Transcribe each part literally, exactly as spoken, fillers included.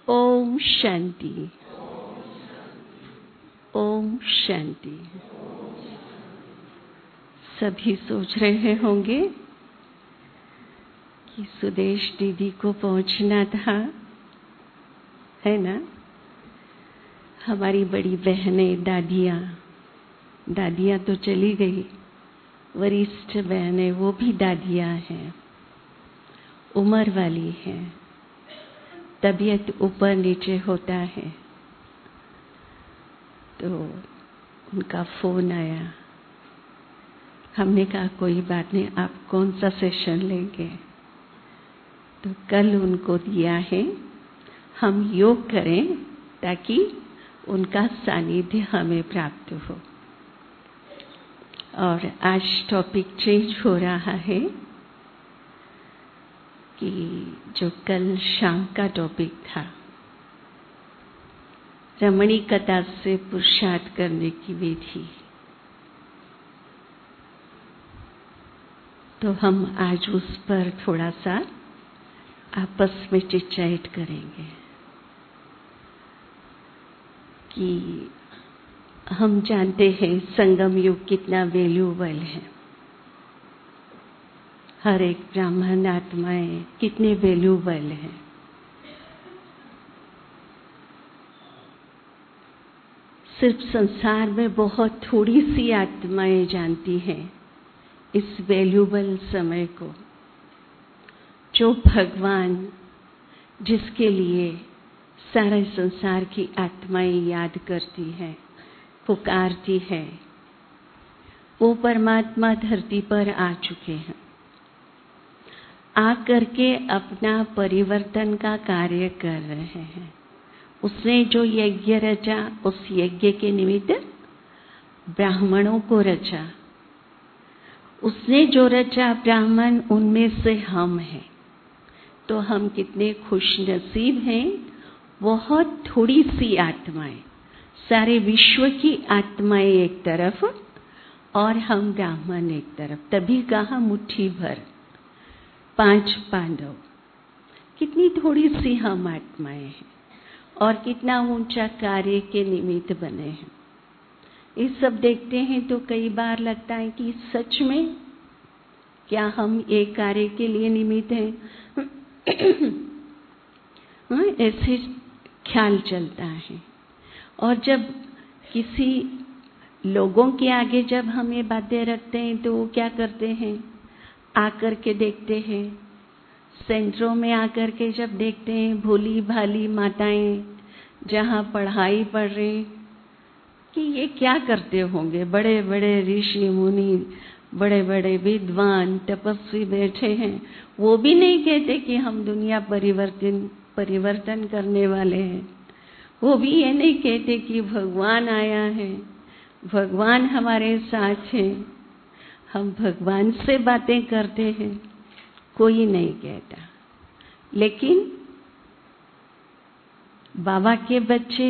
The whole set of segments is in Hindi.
ओम शांति। ओम शांति। सभी सोच रहे होंगे कि सुदेश दीदी को पहुंचना था, है ना। हमारी बड़ी बहनें, दादियाँ दादियाँ तो चली गई, वरिष्ठ बहनें वो भी दादियाँ हैं, उम्र वाली हैं, तबीयत ऊपर नीचे होता है। तो उनका फोन आया, हमने कहा कोई बात नहीं, आप कौन सा सेशन लेंगे। तो कल उनको दिया है हम योग करें ताकि उनका सानिध्य हमें प्राप्त हो। और आज टॉपिक चेंज हो रहा है कि जो कल शाम का टॉपिक था, रमणीकता से पुरुषार्थ करने की विधि, तो हम आज उस पर थोड़ा सा आपस में चिट-चैट करेंगे कि हम जानते हैं संगम युग कितना वैल्यूएबल है। हर एक ब्राह्मण आत्माएं कितने वैल्यूएबल हैं। सिर्फ संसार में बहुत थोड़ी सी आत्माएं जानती हैं इस वैल्यूएबल समय को, जो भगवान जिसके लिए सारे संसार की आत्माएं याद करती हैं, पुकारती हैं, वो परमात्मा धरती पर आ चुके हैं। आ करके अपना परिवर्तन का कार्य कर रहे हैं। उसने जो यज्ञ रचा, उस यज्ञ के निमित्त ब्राह्मणों को रचा। उसने जो रचा ब्राह्मण, उनमें से हम हैं। तो हम कितने खुश नसीब हैं। बहुत थोड़ी सी आत्माएं, सारे विश्व की आत्माएं एक तरफ और हम ब्राह्मण एक तरफ। तभी कहा मुट्ठी भर पांच पांडव। कितनी थोड़ी सी हम आत्माएं हैं और कितना ऊंचा कार्य के निमित्त बने हैं। ये सब देखते हैं तो कई बार लगता है कि सच में क्या हम एक कार्य के लिए निमित्त हैं। ऐसे ख्याल चलता है। और जब किसी लोगों के आगे जब हम ये बातें रखते हैं तो वो क्या करते हैं, आकर के देखते हैं, सेंटरों में आकर के जब देखते हैं भोली भाली माताएं जहाँ पढ़ाई पढ़ रही कि ये क्या करते होंगे, बड़े बड़े ऋषि मुनि, बड़े बड़े विद्वान तपस्वी बैठे हैं, वो भी नहीं कहते कि हम दुनिया परिवर्तन परिवर्तन करने वाले हैं। वो भी ये नहीं कहते कि भगवान आया है, भगवान हमारे साथ है। हम भगवान से बातें करते हैं, कोई नहीं कहता। लेकिन बाबा के बच्चे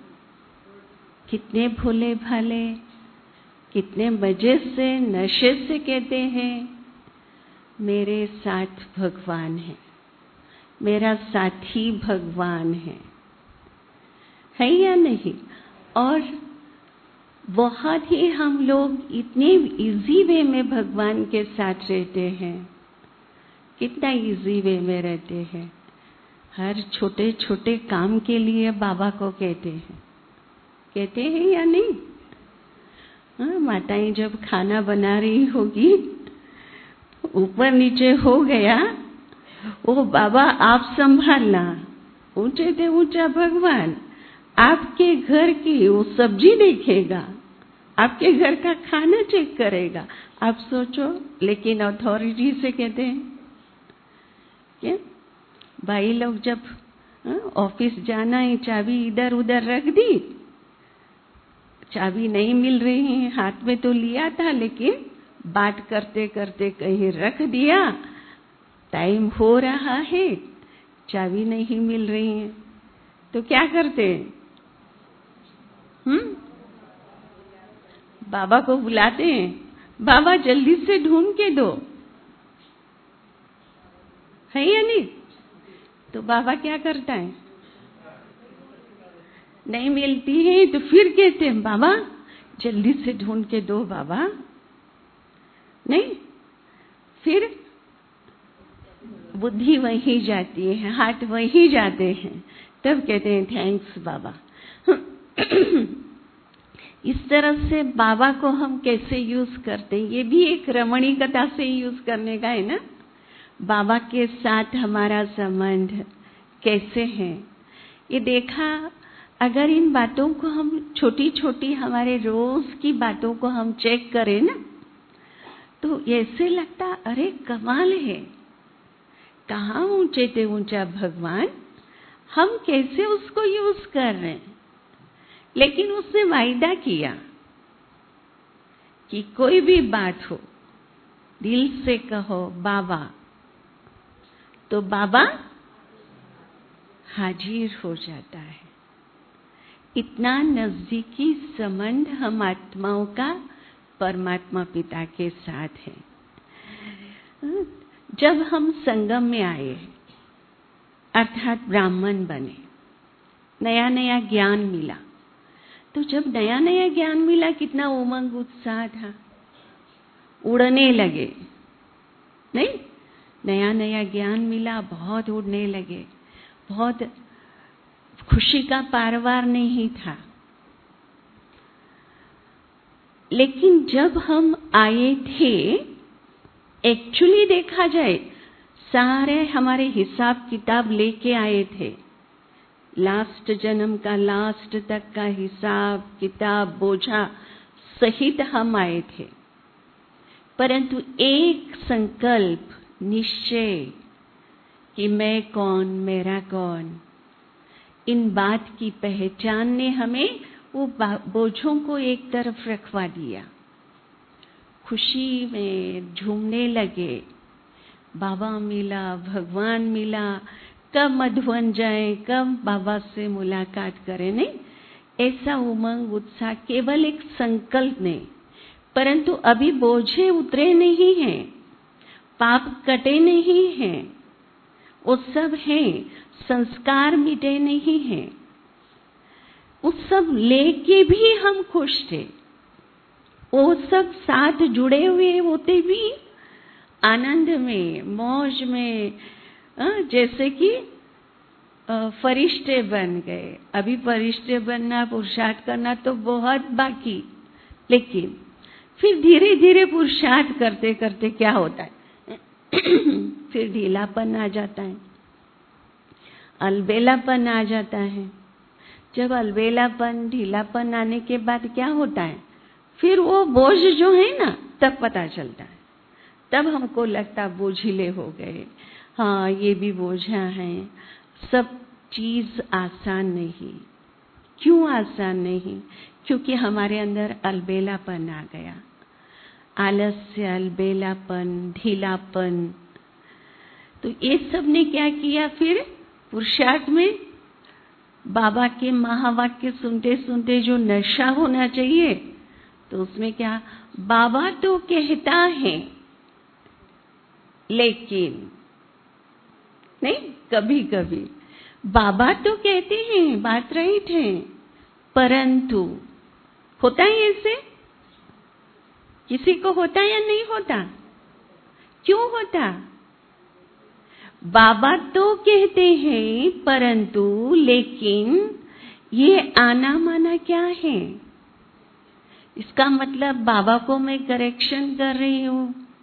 कितने भोले भाले, कितने मजे से, नशे से कहते हैं मेरे साथ भगवान है, मेरा साथी भगवान है, है या नहीं। और बहुत ही हम लोग इतने इजी वे में भगवान के साथ रहते हैं। कितना इजी वे में रहते हैं। हर छोटे छोटे काम के लिए बाबा को कहते हैं, कहते हैं या नहीं। हाँ, माताएं जब खाना बना रही होगी, ऊपर नीचे हो गया, वो बाबा आप संभालना, ऊंचे से ऊंचा भगवान आपके घर की वो सब्जी देखेगा, आपके घर का खाना चेक करेगा। आप सोचो। लेकिन अथॉरिटी से कहते हैं क्या, भाई लोग जब ऑफिस जाना है, चाबी इधर उधर रख दी, चाबी नहीं मिल रही है, हाथ में तो लिया था लेकिन बात करते करते कहीं रख दिया, टाइम हो रहा है, चाबी नहीं मिल रही है, तो क्या करते हैं, हम्म बाबा को बुलाते हैं, बाबा जल्दी से ढूंढ के दो, है या नहीं। तो बाबा क्या करता है, नहीं मिलती है तो फिर कहते हैं बाबा जल्दी से ढूंढ के दो बाबा, नहीं, फिर बुद्धि वहीं जाती है, हाथ वहीं जाते हैं, तब कहते हैं थैंक्स बाबा। इस तरह से बाबा को हम कैसे यूज करते हैं, ये भी एक रमणी कथा से यूज करने का है ना। बाबा के साथ हमारा संबंध कैसे है ये देखा। अगर इन बातों को हम छोटी छोटी हमारे रोज की बातों को हम चेक करें ना, तो ऐसे लगता अरे कमाल है, कहाँ ऊंचे से ऊंचा भगवान, हम कैसे उसको यूज कर रहे हैं। लेकिन उसने वायदा किया कि कोई भी बात हो दिल से कहो बाबा, तो बाबा हाजिर हो जाता है। इतना नजदीकी संबंध हम आत्माओं का परमात्मा पिता के साथ है। जब हम संगम में आए अर्थात ब्राह्मण बने, नया नया ज्ञान मिला, तो जब नया नया ज्ञान मिला कितना उमंग उत्साह था, उड़ने लगे, नहीं, नया नया ज्ञान मिला, बहुत उड़ने लगे, बहुत खुशी का पारवार नहीं था। लेकिन जब हम आए थे, एक्चुअली देखा जाए सारे हमारे हिसाब किताब लेके आए थे, लास्ट जन्म का लास्ट तक का हिसाब किताब बोझा सहित हम आए थे। परंतु एक संकल्प निश्चय कि मैं कौन, मेरा कौन, इन बात की पहचान ने हमें वो बोझों को एक तरफ रखवा दिया। खुशी में झूमने लगे, बाबा मिला, भगवान मिला, कब मधुवन जाए, कब बाबा से मुलाकात करें, नहीं, ऐसा उमंग उत्साह केवल एक संकल्प नहीं। परंतु अभी बोझे उतरे नहीं हैं, पाप कटे नहीं हैं, वो सब हैं, संस्कार मिटे नहीं हैं, उस सब लेके भी हम खुश थे। वो सब साथ जुड़े हुए होते भी आनंद में, मौज में, जैसे कि फरिश्ते बन गए। अभी फरिश्ते बनना, पुरुषार्थ करना तो बहुत बाकी, लेकिन फिर धीरे धीरे पुरुषार्थ करते करते क्या होता है, फिर ढीलापन आ जाता है, अलबेलापन आ जाता है। जब अलबेलापन, ढीलापन आने के बाद क्या होता है, फिर वो बोझ जो है ना, तब पता चलता है, तब हमको लगता बोझिले हो गए, हाँ ये भी बोझा है। सब चीज आसान नहीं। क्यों आसान नहीं? क्योंकि हमारे अंदर अलबेलापन आ गया, आलस्य, अलबेलापन, ढीलापन। तो ये सब ने क्या किया, फिर पुरुषार्थ में बाबा के महावाक्य सुनते सुनते जो नशा होना चाहिए, तो उसमें क्या, बाबा तो कहता है लेकिन, नहीं, कभी कभी बाबा तो कहते हैं, बात राइट है, परंतु होता है ऐसे, किसी को होता या नहीं होता? क्यों होता? बाबा तो कहते हैं परंतु, लेकिन ये आना माना क्या है? इसका मतलब बाबा को मैं करेक्शन कर रही हूं,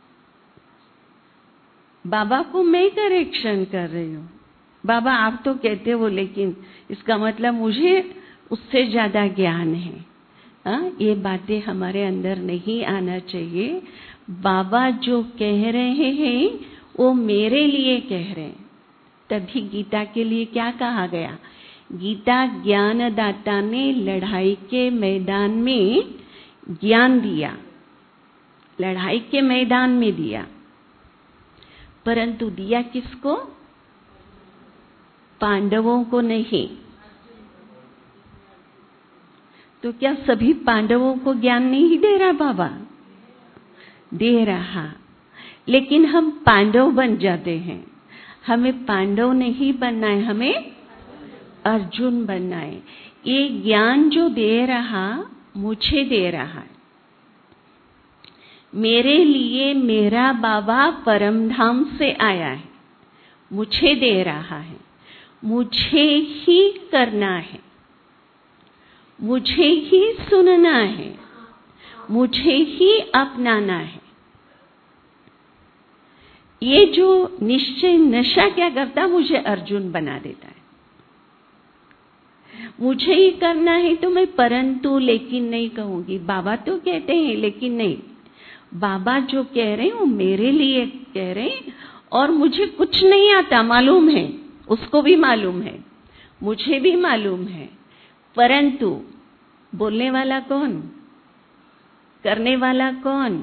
बाबा को मैं करेक्शन कर रही हूं। बाबा आप तो कहते हो, लेकिन इसका मतलब मुझे उससे ज्यादा ज्ञान है। आ, ये बातें हमारे अंदर नहीं आना चाहिए। बाबा जो कह रहे हैं वो मेरे लिए कह रहे हैं। तभी गीता के लिए क्या कहा गया, गीता ज्ञानदाता ने लड़ाई के मैदान में ज्ञान दिया, लड़ाई के मैदान में दिया, परंतु दिया किसको? पांडवों को नहीं। तो क्या सभी पांडवों को ज्ञान नहीं दे रहा बाबा? दे रहा, लेकिन हम पांडव बन जाते हैं। हमें पांडव नहीं बनना है, हमें अर्जुन बनना है। ये ज्ञान जो दे रहा मुझे दे रहा है। मेरे लिए मेरा बाबा परम धाम से आया है, मुझे दे रहा है, मुझे ही करना है, मुझे ही सुनना है, मुझे ही अपनाना है। ये जो निश्चय नशा क्या करता, मुझे अर्जुन बना देता है। मुझे ही करना है तो मैं परंतु लेकिन नहीं कहूंगी। बाबा तो कहते हैं लेकिन नहीं, बाबा जो कह रहे हैं वो मेरे लिए कह रहे हैं और मुझे कुछ नहीं आता, मालूम है, उसको भी मालूम है, मुझे भी मालूम है, परंतु बोलने वाला कौन, करने वाला कौन?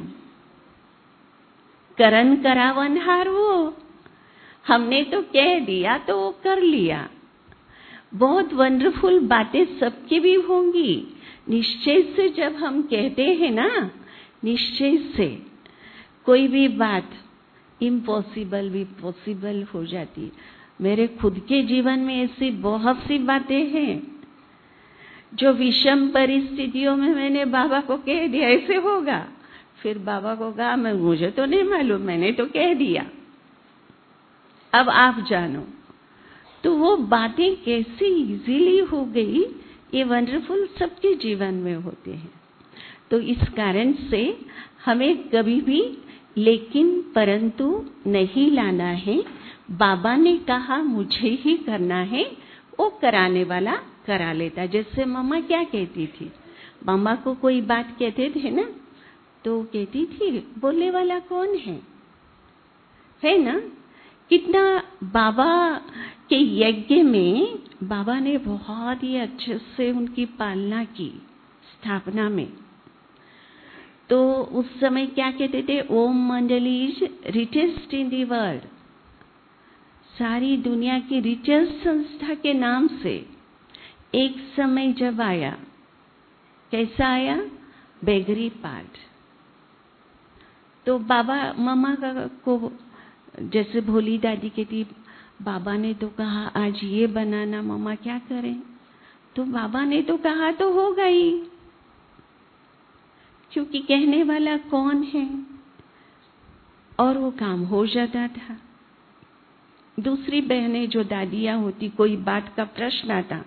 करन करावनहार वो। हमने तो कह दिया तो वो कर लिया। बहुत वंडरफुल बातें सबकी भी होंगी। निश्चय से जब हम कहते हैं ना, निश्चय से कोई भी बात इम्पॉसिबल भी पॉसिबल हो जाती। मेरे खुद के जीवन में ऐसी बहुत सी बातें हैं जो विषम परिस्थितियों में मैंने बाबा को कह दिया ऐसे होगा, फिर बाबा को कहा मैं मुझे तो नहीं मालूम, मैंने तो कह दिया, अब आप जानो। तो वो बातें कैसी इजीली हो गई, ये वंडरफुल सबके जीवन में होते हैं। तो इस कारण से हमें कभी भी लेकिन परंतु नहीं लाना है। बाबा ने कहा मुझे ही करना है, वो कराने वाला करा लेता। जैसे मम्मा क्या कहती थी, मम्मा को कोई बात कहते थे ना तो कहती थी बोलने वाला कौन है, है ना। कितना बाबा के यज्ञ में बाबा ने बहुत ही अच्छे से उनकी पालना की, स्थापना में। तो उस समय क्या कहते थे, Om Mandali is richest in the world, सारी दुनिया की रिचेस्ट संस्था के नाम से एक समय जब आया, कैसा आया, बेगरी पार्ट। तो बाबा मम्मा को जैसे भोली दादी कहती, बाबा ने तो कहा आज ये बनाना, मम्मा क्या करें, तो बाबा ने तो कहा तो होगा ही, क्योंकि कहने वाला कौन है, और वो काम हो जाता था। दूसरी बहनें जो दादियां होती, कोई बात का प्रश्न आता,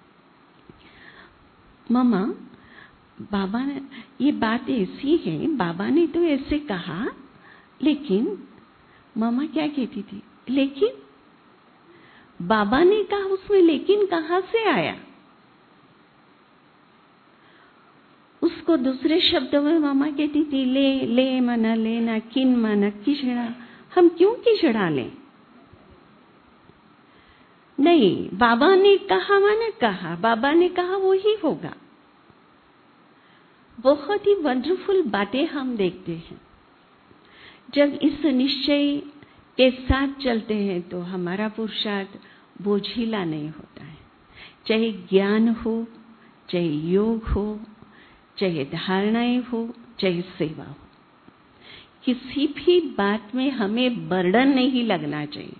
मम्मा बाबा ने ये बात ऐसी है, बाबा ने तो ऐसे कहा, लेकिन मम्मा क्या कहती थी, लेकिन बाबा ने कहा, उसमें लेकिन कहां से आया। उसको दूसरे शब्दों में मामा कहती थी, ले ले मना लेना, किन मना किचड़ा, हम क्यों किचड़ा लें। नहीं, बाबा ने कहा माना कहा, बाबा ने कहा वो ही होगा। बहुत ही वंडरफुल बातें हम देखते हैं। जब इस निश्चय के साथ चलते हैं तो हमारा पुरुषार्थ बोझिला नहीं होता है। चाहे ज्ञान हो, चाहे योग हो, चाहे धारणाएं हो, चाहे सेवा हो, किसी भी बात में हमें बर्डन नहीं लगना चाहिए,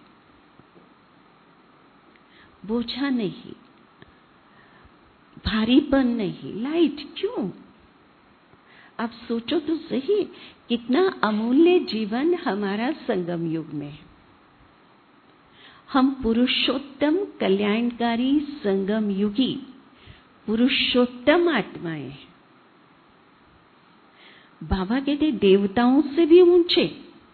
बोझा नहीं, भारीपन नहीं, लाइट। क्यों? आप सोचो तो सही, कितना अमूल्य जीवन हमारा संगम युग में है। हम पुरुषोत्तम कल्याणकारी संगम युगी पुरुषोत्तम आत्माएं हैं। बाबा कहते देवताओं से भी ऊंचे।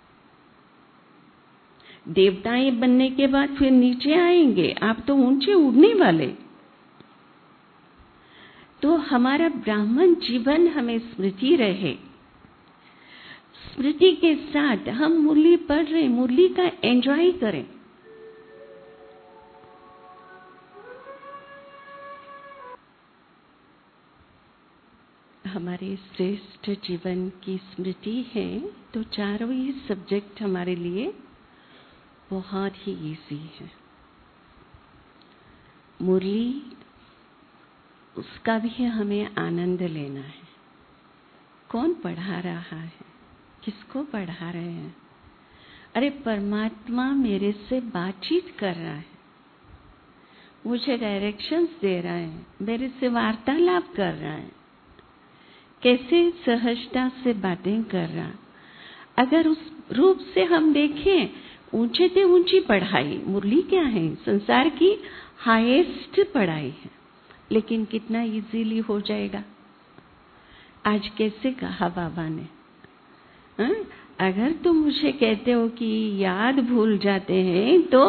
देवताएं बनने के बाद फिर नीचे आएंगे, आप तो ऊंचे उड़ने वाले। तो हमारा ब्राह्मण जीवन हमें स्मृति रहे, स्मृति के साथ हम मुरली पढ़ रहे, मुरली का एंजॉय करें। हमारे श्रेष्ठ जीवन की स्मृति है, तो चारों ही सब्जेक्ट हमारे लिए बहुत ही इजी है। मुरली, उसका भी हमें आनंद लेना है। कौन पढ़ा रहा है, किसको पढ़ा रहे हैं? अरे परमात्मा मेरे से बातचीत कर रहा है, मुझे डायरेक्शंस दे रहा है, मेरे से वार्तालाप कर रहा है, कैसे सहजता से बातें कर रहा। अगर उस रूप से हम देखें, ऊंचे से ऊंची पढ़ाई, मुरली क्या है, संसार की हाईएस्ट पढ़ाई है, लेकिन कितना इजीली हो जाएगा। आज कैसे कहा बाबा ने, हा? अगर तुम मुझे कहते हो कि याद भूल जाते हैं तो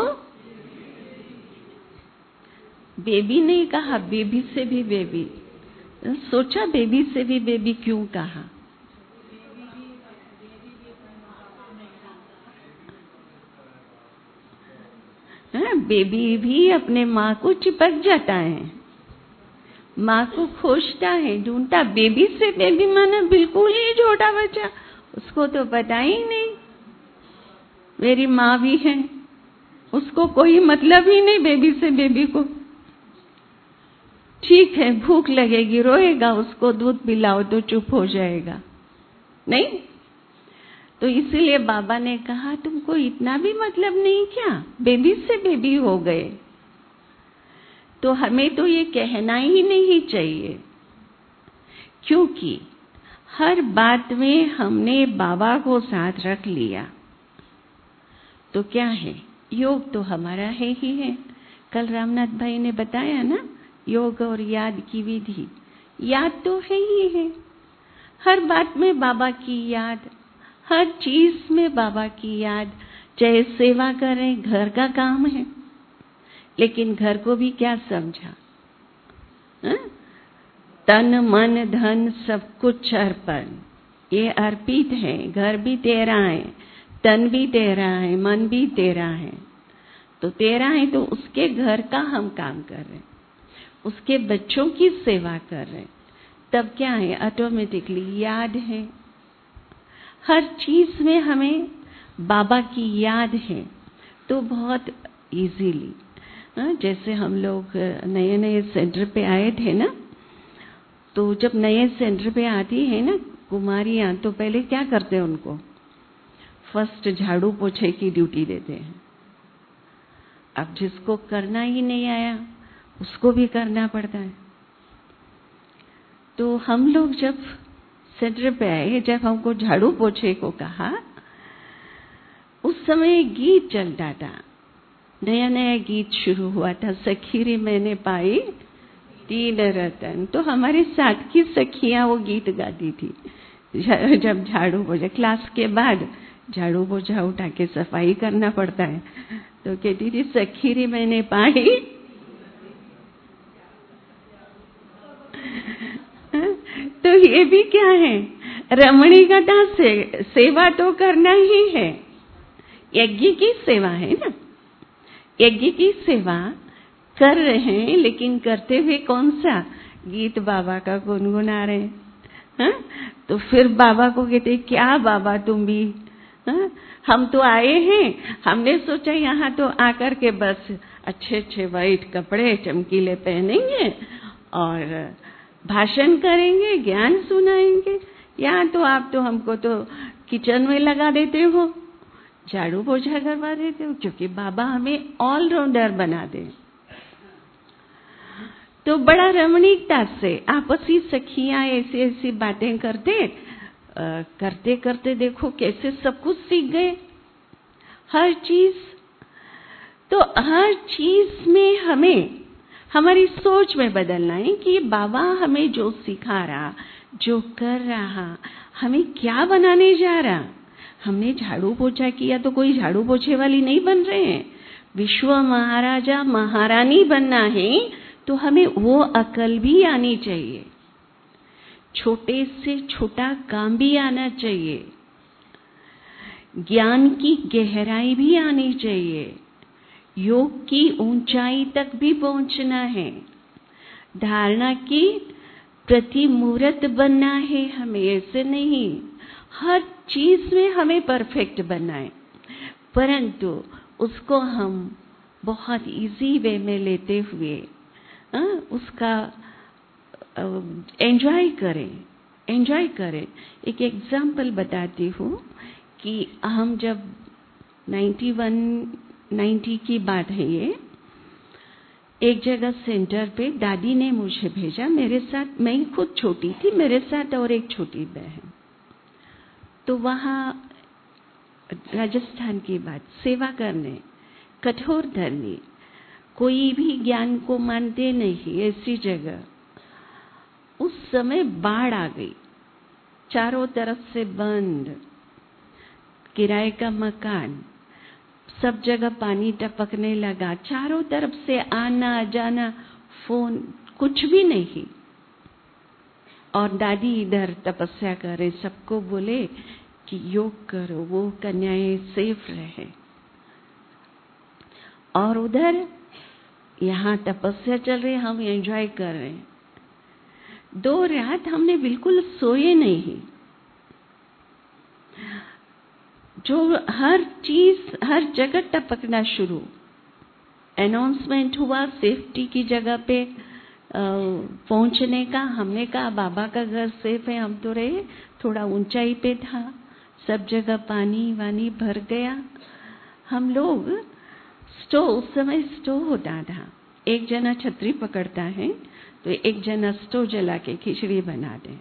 बेबी नहीं कहा, बेबी से भी बेबी। सोचा बेबी से भी बेबी क्यों कहा? हाँ, बेबी भी अपने माँ को चिपक जाता है, माँ को खोजता है, ढूंढता। बेबी से बेबी माना बिल्कुल ही छोटा बच्चा, उसको तो पता ही नहीं मेरी माँ भी है, उसको कोई मतलब ही नहीं बेबी से बेबी को। ठीक है, भूख लगेगी, रोएगा, उसको दूध पिलाओ तो चुप हो जाएगा, नहीं? तो इसीलिए बाबा ने कहा तुमको इतना भी मतलब नहीं क्या, बेबी से बेबी हो गए। तो हमें तो ये कहना ही नहीं चाहिए, क्योंकि हर बात में हमने बाबा को साथ रख लिया तो क्या है, योग तो हमारा है ही है। कल रामनाथ भाई ने बताया ना, योग और याद की विधि। याद तो है ही है, हर बात में बाबा की याद, हर चीज में बाबा की याद। चाहे सेवा करें, घर का काम है, लेकिन घर को भी क्या समझा, हा? तन मन धन सब कुछ अर्पण, ये अर्पित है। घर भी तेरा है, तन भी तेरा है, मन भी तेरा है, तो तेरा है तो उसके घर का हम काम कर रहे हैं, उसके बच्चों की सेवा कर रहे हैं, तब क्या है, ऑटोमेटिकली याद है। हर चीज में हमें बाबा की याद है, तो बहुत इजीली। जैसे हम लोग नए नए सेंटर पे आए थे ना, तो जब नए सेंटर पे आती है ना कुमारियां, तो पहले क्या करते हैं, उनको फर्स्ट झाड़ू पोछे की ड्यूटी देते हैं। अब जिसको करना ही नहीं आया उसको भी करना पड़ता है। तो हम लोग जब सेंटर पे आए, जब हमको झाड़ू पोछे को कहा, उस समय गीत चलता था, नया नया गीत शुरू हुआ था, सखी रे मैंने पाई तीन रतन। तो हमारे साथ की सखियां वो गीत गाती थी जब झाड़ू पोछा, क्लास के बाद झाड़ू पोछा उठा के सफाई करना पड़ता है, तो कहती थी सखी रे मैंने पाई। तो ये भी क्या है, रमणीकता से सेवा तो करना ही है, यज्ञ की सेवा है ना, यज्ञ की सेवा कर रहे हैं, लेकिन करते हुए कौन सा गीत बाबा का गुनगुना रहे हैं। हा? तो फिर बाबा को कहते क्या बाबा तुम भी, हा? हम तो आए हैं, हमने सोचा यहाँ तो आकर के बस अच्छे अच्छे वाइट कपड़े चमकीले पहनेंगे और भाषण करेंगे, ज्ञान सुनाएंगे। यहाँ तो आप तो हमको तो किचन में लगा देते हो, झाड़ू पोछा करवा देते हो, क्योंकि बाबा हमें ऑलराउंडर बना दे। तो बड़ा रमणीकता से आपसी सखियां ऐसी ऐसी बातें करते आ, करते करते देखो कैसे सब कुछ सीख गए, हर चीज। तो हर चीज में हमें हमारी सोच में बदलना है कि बाबा हमें जो सिखा रहा, जो कर रहा, हमें क्या बनाने जा रहा। हमने झाड़ू पोछा किया तो कोई झाड़ू पोछे वाली नहीं बन रहे हैं, विश्व महाराजा महारानी बनना है, तो हमें वो अकल भी आनी चाहिए, छोटे से छोटा काम भी आना चाहिए, ज्ञान की गहराई भी आनी चाहिए, योग की ऊंचाई तक भी पहुंचना है, धारणा की प्रतिमूर्त बनना है हमें, ऐसे नहीं हर चीज में हमें परफेक्ट बनना है, परंतु उसको हम बहुत इजी वे में लेते हुए आ, उसका एंजॉय करें एंजॉय करें। एक एग्जाम्पल बताती हूँ कि हम जब इक्यानवे नब्बे की बात है ये, एक जगह सेंटर पे दादी ने मुझे भेजा, मेरे साथ, मैं खुद छोटी थी, मेरे साथ और एक छोटी बहन। तो वहाँ राजस्थान की बात, सेवा करने, कठोर धरनी, कोई भी ज्ञान को मानते नहीं, ऐसी जगह उस समय बाढ़ आ गई, चारों तरफ से बंद, किराए का मकान, सब जगह पानी टपकने लगा, चारों तरफ से आना जाना, फोन, कुछ भी नहीं। और दादी इधर तपस्या करे, सबको बोले कि योग करो, वो कन्याएं सेफ रहे। और उधर यहाँ तपस्या चल रही, हम एंजॉय कर रहे हैं। दो रात हमने बिल्कुल सोए नहीं, जो हर चीज हर जगह टपकना शुरू। अनाउंसमेंट हुआ सेफ्टी की जगह पे पहुंचने का, हमने कहा बाबा का घर सेफ है, हम तो रहे, थोड़ा ऊंचाई पे था, सब जगह पानी वानी भर गया। हम लोग स्टोव, उस समय स्टोव होता था, एक जना छतरी पकड़ता है तो एक जना स्टोव जला के खिचड़ी बना दे,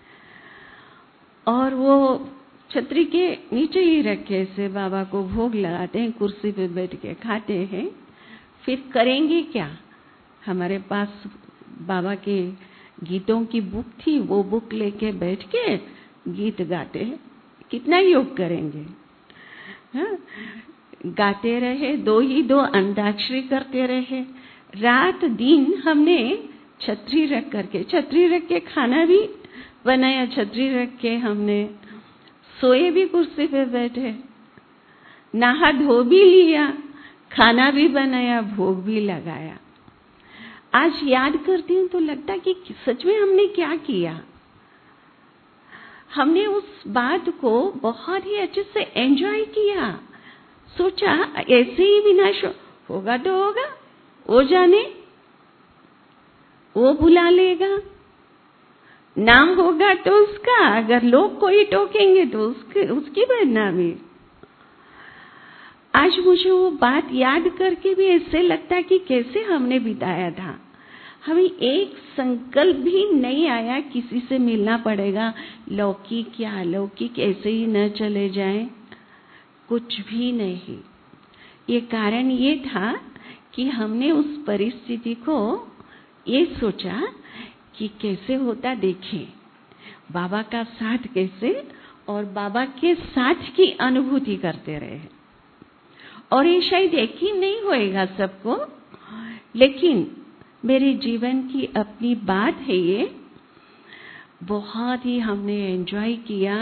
और वो छतरी के नीचे ही रखे से बाबा को भोग लगाते हैं, कुर्सी पे बैठ के खाते हैं। फिर करेंगे क्या, हमारे पास बाबा के गीतों की बुक थी, वो बुक लेके बैठ के गीत गाते, कितना योग करेंगे। हाँ? गाते रहे, दो ही दो अंताक्षरी करते रहे, रात दिन हमने छतरी रख करके, छतरी रख के खाना भी बनाया, छतरी रख के हमने सोए भी, कुर्सी पे बैठे, नहा धो भी लिया, खाना भी बनाया, भोग भी लगाया। आज याद करती हूँ तो लगता कि सच में हमने क्या किया। हमने उस बात को बहुत ही अच्छे से एंजॉय किया, सोचा ऐसे ही विनाश होगा तो होगा, वो जाने, वो बुला लेगा, नाम होगा तो उसका, अगर लोग कोई टोकेंगे तो उसके उसकी बदनामी। आज मुझे वो बात याद करके भी ऐसे लगता कि कैसे हमने बिताया था। हमें एक संकल्प भी नहीं आया किसी से मिलना पड़ेगा, लौकिक या अलौकिक ऐसे ही न चले जाएं, कुछ भी नहीं। ये कारण ये था कि हमने उस परिस्थिति को ये सोचा कि कैसे होता देखें, बाबा का साथ कैसे, और बाबा के साथ की अनुभूति करते रहे। और ये शायद यकीन नहीं होएगा सबको, लेकिन मेरे जीवन की अपनी बात है ये, बहुत ही हमने एंजॉय किया।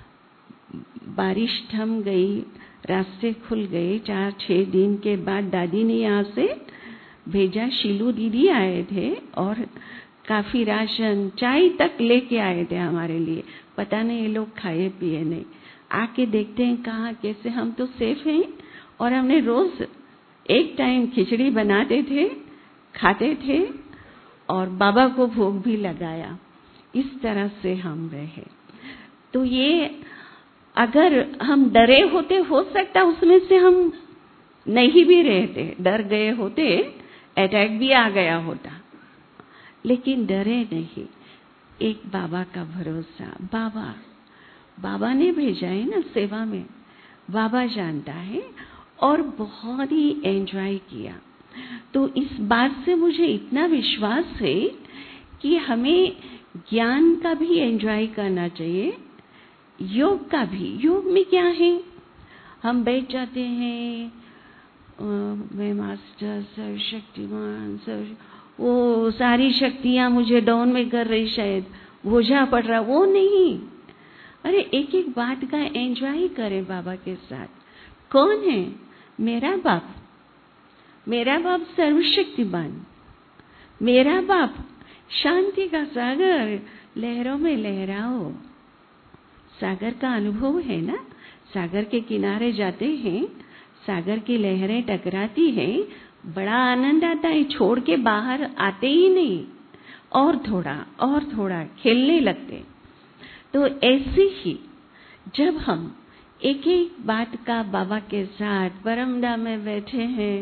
बारिश थम गई, रास्ते खुल गए। चार छह दिन के बाद दादी ने यहाँ से भेजा, शीलू दीदी आए थे और काफी राशन, चाय तक लेके आए थे हमारे लिए। पता नहीं ये लोग खाए पिए नहीं, आके देखते हैं कहाँ कैसे, हम तो सेफ हैं। और हमने रोज एक टाइम खिचड़ी बनाते थे, खाते थे और बाबा को भोग भी लगाया। इस तरह से हम रहे। तो ये अगर हम डरे होते, हो सकता उसमें से हम नहीं भी रहते, डर गए होते, अटैक भी आ गया होता, लेकिन डरे नहीं। एक बाबा का भरोसा, बाबा बाबा ने भेजा है ना सेवा में, बाबा जानता है। और बहुत ही एंजॉय किया। तो इस बात से मुझे इतना विश्वास है कि हमें ज्ञान का भी एंजॉय करना चाहिए, योग का भी। योग में क्या है, हम बैठ जाते हैं, मैं मास्टर, सर्वशक्तिमान, सर्व, वो सारी शक्तियां मुझे डाउन में कर रही, शायद बोझा पड़ रहा, वो नहीं। अरे एक एक बात का एंजॉय करें बाबा के साथ। कौन है? मेरा बाप। मेरा बाप सर्वशक्तिमान, मेरा बाप शांति का सागर, लहरों में लहराओ। सागर का अनुभव है ना, सागर के किनारे जाते हैं, सागर की लहरें टकराती हैं, बड़ा आनंद आता है, छोड़ के बाहर आते ही नहीं, और थोड़ा और थोड़ा खेलने लगते। तो ऐसे ही जब हम एक एक बात का बाबा के साथ परमधाम में बैठे हैं,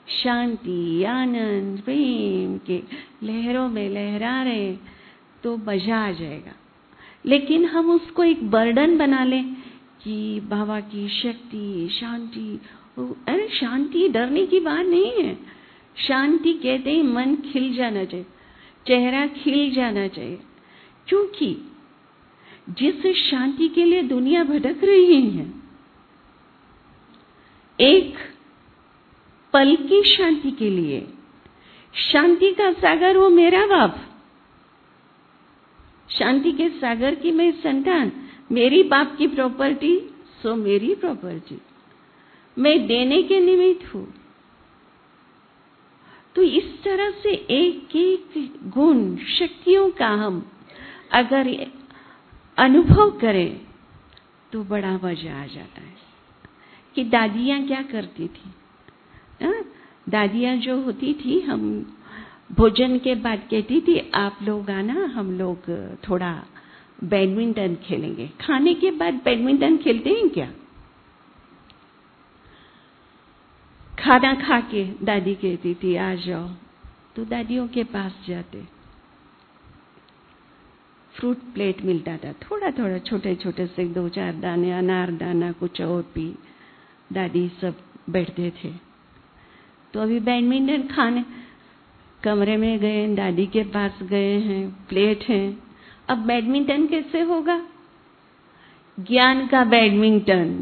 शांति, आनंद, प्रेम के लहरों में लहरा रहे तो मजा आ जाएगा। लेकिन हम उसको एक बर्डन बना लें कि बाबा की शक्ति, शांति। अरे शांति डरने की बात नहीं है। शांति कहते ही मन खिल जाना चाहिए, चेहरा खिल जाना चाहिए, क्योंकि जिस शांति के लिए दुनिया भटक रही है, एक पल की शांति के लिए, शांति का सागर वो मेरा बाप, शांति के सागर की मैं संतान, मेरी बाप की प्रॉपर्टी सो मेरी प्रॉपर्टी, मैं देने के निमित्त हूं। तो इस तरह से एक एक गुण शक्तियों का हम अगर अनुभव करें तो बड़ा मजा आ जाता है। कि दादियां क्या करती थी, आ? दादियां जो होती थी, हम भोजन के बाद कहती थी आप लोग आना, हम लोग थोड़ा बैडमिंटन खेलेंगे। खाने के बाद बैडमिंटन खेलते हैं क्या? खाना खा के दादी कहती थी आ जाओ, तो दादियों के पास जाते, फ्रूट प्लेट मिलता था, थोड़ा थोड़ा छोटे छोटे से दो चार दाने, अनार दाना, कुछ और भी, दादी सब बैठते थे। तो अभी बैडमिंटन खाने कमरे में गए, दादी के पास गए हैं, प्लेट है, अब बैडमिंटन कैसे होगा? ज्ञान का बैडमिंटन।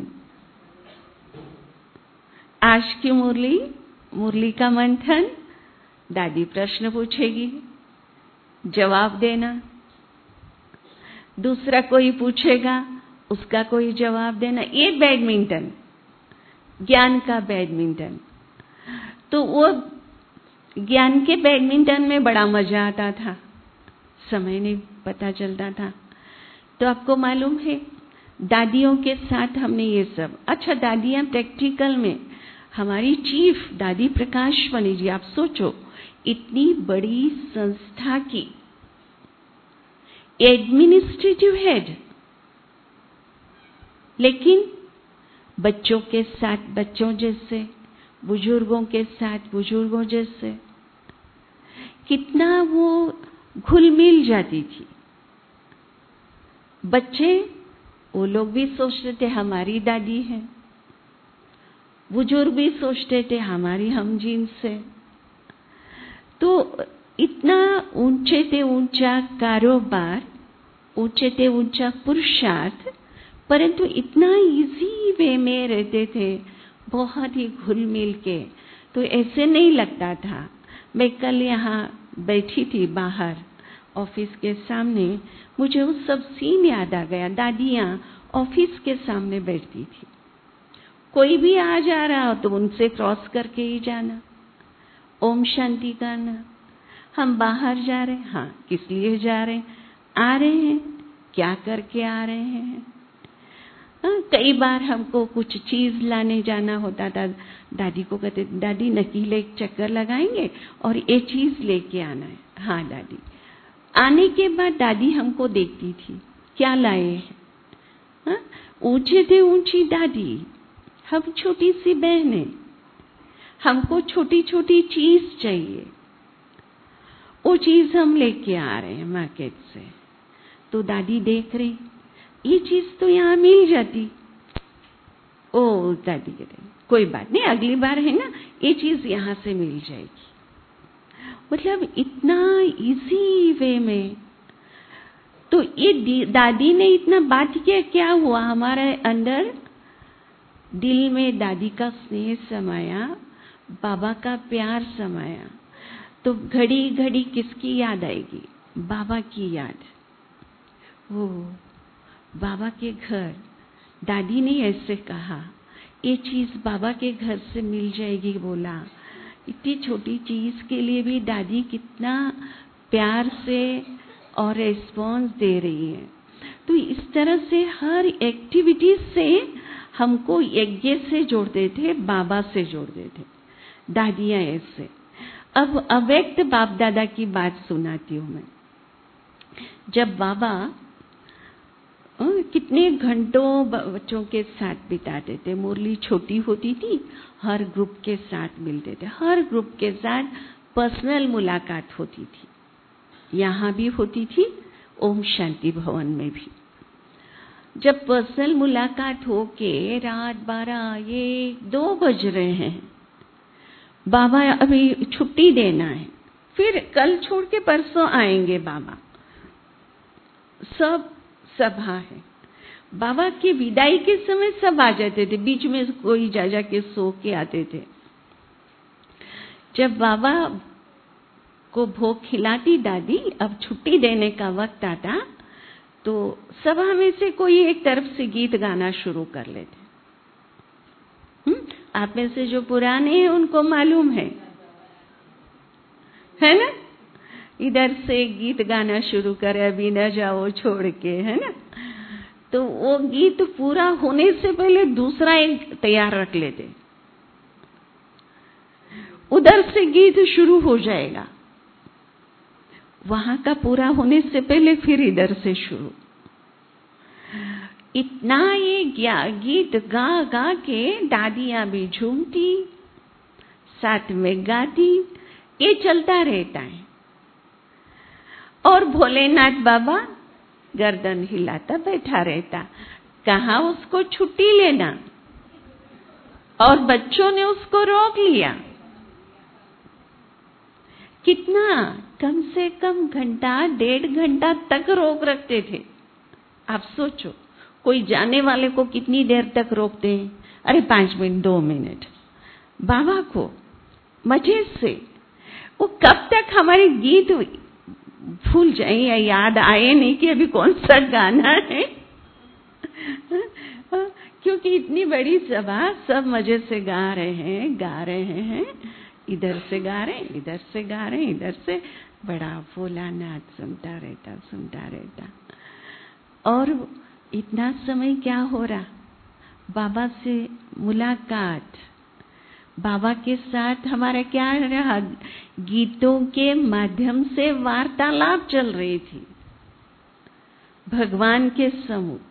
आज की मुरली, मुरली का मंथन, दादी प्रश्न पूछेगी, जवाब देना, दूसरा कोई पूछेगा, उसका कोई जवाब देना, ये बैडमिंटन, ज्ञान का बैडमिंटन। तो वो ज्ञान के बैडमिंटन में बड़ा मजा आता था, समय नहीं पता चलता था। तो आपको मालूम है दादियों के साथ हमने ये सब, अच्छा दादियां प्रैक्टिकल में, हमारी चीफ दादी प्रकाशमणि जी, आप सोचो इतनी बड़ी संस्था की एडमिनिस्ट्रेटिव हेड, लेकिन बच्चों के साथ बच्चों जैसे, बुजुर्गों के साथ बुजुर्गों जैसे कितना वो घुल मिल जाती थी। बच्चे वो लोग भी सोचते थे हमारी दादी है, बुजुर्ग भी सोचते थे हमारी हम जीन्स है। तो इतना ऊंचे से ऊंचा कारोबार, ऊंचे से ऊंचा पुरुषार्थ, परंतु इतना इजी वे में रहते थे, बहुत ही घुल मिल के। तो ऐसे नहीं लगता था। मैं कल यहाँ बैठी थी बाहर ऑफिस के सामने, मुझे वो सब सीन याद आ गया। दादियाँ ऑफिस के सामने बैठती थी, कोई भी आ जा रहा हो तो उनसे क्रॉस करके ही जाना, ओम शांति करना। हम बाहर जा रहे हैं, हाँ किस लिए जा रहे हैं, आ रहे हैं, क्या करके आ रहे हैं। हाँ, कई बार हमको कुछ चीज लाने जाना होता था, दादी को कहते दादी नकीले चक्कर लगाएंगे और ये चीज लेके आना है। हाँ दादी। आने के बाद दादी हमको देखती थी, क्या लाए हैं। हाँ, ऊंचे थे ऊंची दादी, हम छोटी सी बहनें, हमको छोटी छोटी चीज चाहिए, वो चीज हम लेके आ रहे हैं मार्केट से। तो दादी देख रही, ये चीज तो यहाँ मिल जाती। ओ दादी कहते कोई बात नहीं, अगली बार है ना, ये चीज यहाँ से मिल जाएगी। मतलब इतना इजी वे में। तो ये दादी ने इतना बात किया, क्या हुआ हमारे अंदर, दिल में दादी का स्नेह समाया, बाबा का प्यार समाया। तो घड़ी घड़ी किसकी याद आएगी, बाबा की याद। वो बाबा के घर, दादी ने ऐसे कहा, ये चीज बाबा के घर से मिल जाएगी बोला। इतनी छोटी चीज के लिए भी दादी कितना प्यार से और रिस्पॉन्स दे रही है। तो इस तरह से हर एक्टिविटी से हमको यज्ञ से जोड़ते थे, बाबा से जोड़ते थे दादियां ऐसे। अब अव्यक्त बाप दादा की बात सुनाती हूँ मैं। जब बाबा कितने घंटों बच्चों के साथ बिताते थे। मुरली छोटी होती थी, हर ग्रुप के साथ मिलते थे, हर ग्रुप के साथ पर्सनल मुलाकात होती थी। यहाँ भी होती थी, ओम शांति भवन में भी। जब पर्सनल मुलाकात हो के रात बारह एक दो बज रहे हैं, बाबा अभी छुट्टी देना है, फिर कल छोड़ के परसों आएंगे बाबा, सब सभा है। बाबा की विदाई के समय सब आ जाते थे, बीच में कोई जा जा के सो के आते थे। जब बाबा को भोग खिलाती दादी, अब छुट्टी देने का वक्त आता, तो सभा में से कोई एक तरफ से गीत गाना शुरू कर लेते। हम्म आप में से जो पुराने हैं उनको मालूम है, है ना? इधर से गीत गाना शुरू करे, अभी न जाओ छोड़ के, है ना? तो वो गीत पूरा होने से पहले दूसरा एक तैयार रख लेते। उधर से गीत शुरू हो जाएगा, वहां का पूरा होने से पहले फिर इधर से शुरू। इतना ये गीत गा गा के दादियां भी झूमती, साथ में गाती, ये चलता रहता है। और भोलेनाथ बाबा गर्दन हिलाता बैठा रहता। कहाँ उसको छुट्टी लेना, और बच्चों ने उसको रोक लिया। कितना, कम से कम घंटा डेढ़ घंटा तक रोक रखते थे। आप सोचो, कोई जाने वाले को कितनी देर तक रोकते हैं? अरे पांच मिनट दो मिनट। बाबा को मजे से, वो कब तक हमारे गीत भूल जाए या याद आए नहीं कि अभी कौन सा गाना है। क्योंकि इतनी बड़ी सभा, सब मजे से गा रहे हैं गा रहे हैं इधर से गा रहे हैं इधर से गा रहे हैं इधर से, बड़ा भोलानाथ सुनता रहता सुनता रहता। और इतना समय क्या हो रहा, बाबा से मुलाकात, बाबा के साथ हमारा क्या रहा, गीतों के माध्यम से वार्तालाप चल रही थी भगवान के सम्मुख।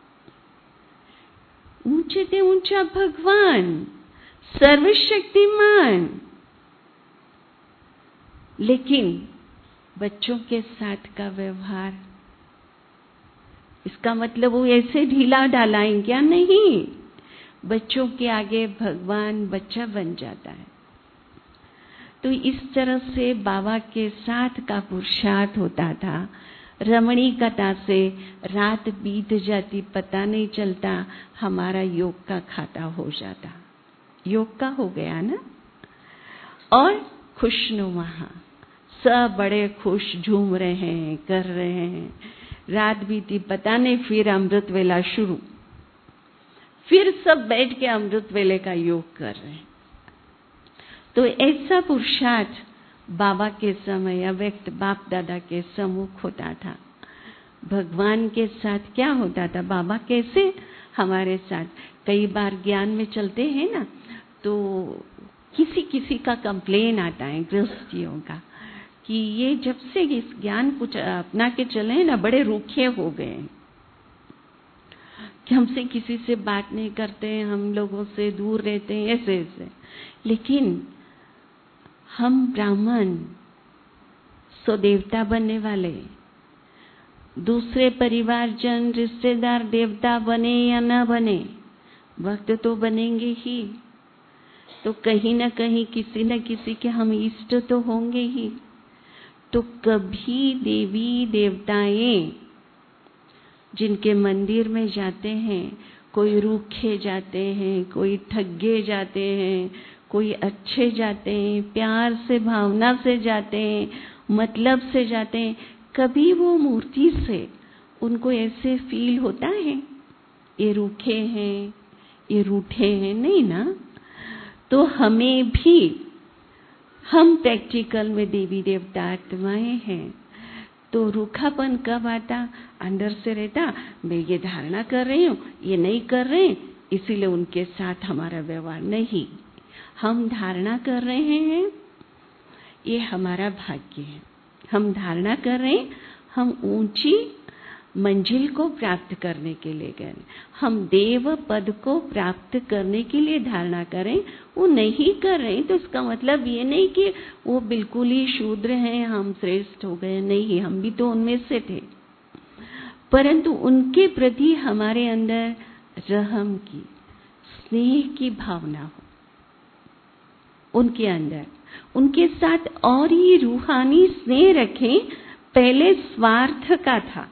ऊंचे से ऊंचा भगवान, सर्वशक्तिमान, लेकिन बच्चों के साथ का व्यवहार, इसका मतलब वो ऐसे ढीला ढालाएं क्या? नहीं, बच्चों के आगे भगवान बच्चा बन जाता है। तो इस तरह से बाबा के साथ का पुरुषार्थ होता था। रमणी कथा से रात बीत जाती, पता नहीं चलता, हमारा योग का खाता हो जाता। योग का हो गया ना। और खुशनुमा, सब बड़े खुश, झूम रहे हैं, कर रहे हैं। रात बीती पता नहीं, फिर अमृत वेला शुरू, फिर सब बैठ के अमृत वेले का योग कर रहे हैं। तो ऐसा पुरुषार्थ बाबा के समय अव्यक्त बाप दादा के सम्मुख होता था। भगवान के साथ क्या होता था, बाबा कैसे हमारे साथ। कई बार ज्ञान में चलते हैं ना, तो किसी किसी का कंप्लेन आता है गृहस्थियों का कि ये जब से इस ज्ञान कुछ अपना के चले हैं ना, बड़े रूखे हो गए हैं, कि हमसे किसी से बात नहीं करते हैं, हम लोगों से दूर रहते हैं, ऐसे ऐसे। लेकिन हम ब्राह्मण, सो देवता बनने वाले, दूसरे परिवारजन रिश्तेदार देवता बने या न बने, वक्त तो बनेंगे ही। तो कहीं न कहीं किसी न किसी के हम इष्ट तो होंगे ही। तो कभी देवी देवताएं जिनके मंदिर में जाते हैं, कोई रूखे जाते हैं, कोई ठगे जाते हैं, कोई अच्छे जाते हैं, प्यार से भावना से जाते हैं, मतलब से जाते हैं, कभी वो मूर्ति से उनको ऐसे फील होता है ये रूखे हैं, ये रूठे हैं? नहीं ना। तो हमें भी, हम प्रैक्टिकल में देवी देवता आत्माएं हैं। तो रूखापन कब आता? अंदर से रहता, मैं ये धारणा कर रही हूँ, ये नहीं कर रहे हैं, इसीलिए उनके साथ हमारा व्यवहार नहीं। हम धारणा कर रहे हैं, ये हमारा भाग्य है। हम धारणा कर रहे हैं, हम ऊंची मंजिल को प्राप्त करने के लिए करें। हम देव पद को प्राप्त करने के लिए धारणा करें, वो नहीं कर रहे तो इसका मतलब ये नहीं कि वो बिल्कुल ही शूद्र हैं, हम श्रेष्ठ हो गए। नहीं, हम भी तो उनमें से थे, परंतु उनके प्रति हमारे अंदर रहम की, स्नेह की भावना हो उनके अंदर, उनके साथ और ही रूहानी स्नेह रखें। पहले स्वार्थ का था,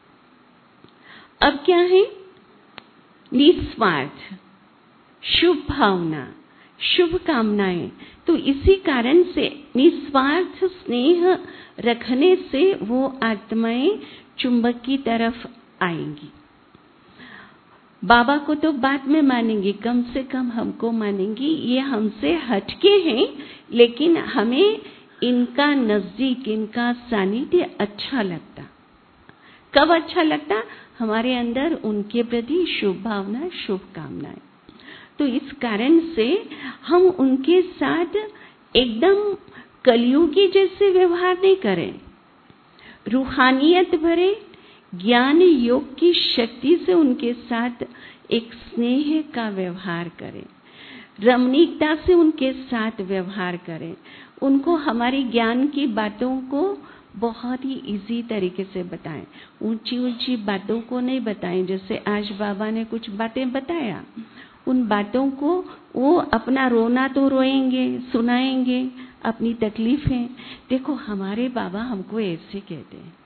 अब क्या है? निस्वार्थ, शुभ भावना, शुभ कामनाएं। तो इसी कारण से निस्वार्थ स्नेह रखने से वो आत्माएं चुंबक की तरफ आएंगी। बाबा को तो बाद में मानेंगी, कम से कम हमको मानेंगी। ये हमसे हटके हैं, लेकिन हमें इनका नजदीक, इनका सानिध्य अच्छा लगता। कब अच्छा लगता? हमारे अंदर उनके प्रति शुभ भावना, शुभ कामनाएं। तो इस कारण से हम उनके साथ एकदम कलयुगी जैसे व्यवहार नहीं करें, रूहानियत भरे ज्ञान योग की शक्ति से उनके साथ एक स्नेह का व्यवहार करें, रमणीकता से उनके साथ व्यवहार करें। उनको हमारी ज्ञान की बातों को बहुत ही इजी तरीके से बताएं, ऊंची ऊंची बातों को नहीं बताएं। जैसे आज बाबा ने कुछ बातें बताया, उन बातों को वो अपना रोना तो रोएंगे, सुनाएंगे अपनी तकलीफें। देखो, हमारे बाबा हमको ऐसे कहते हैं,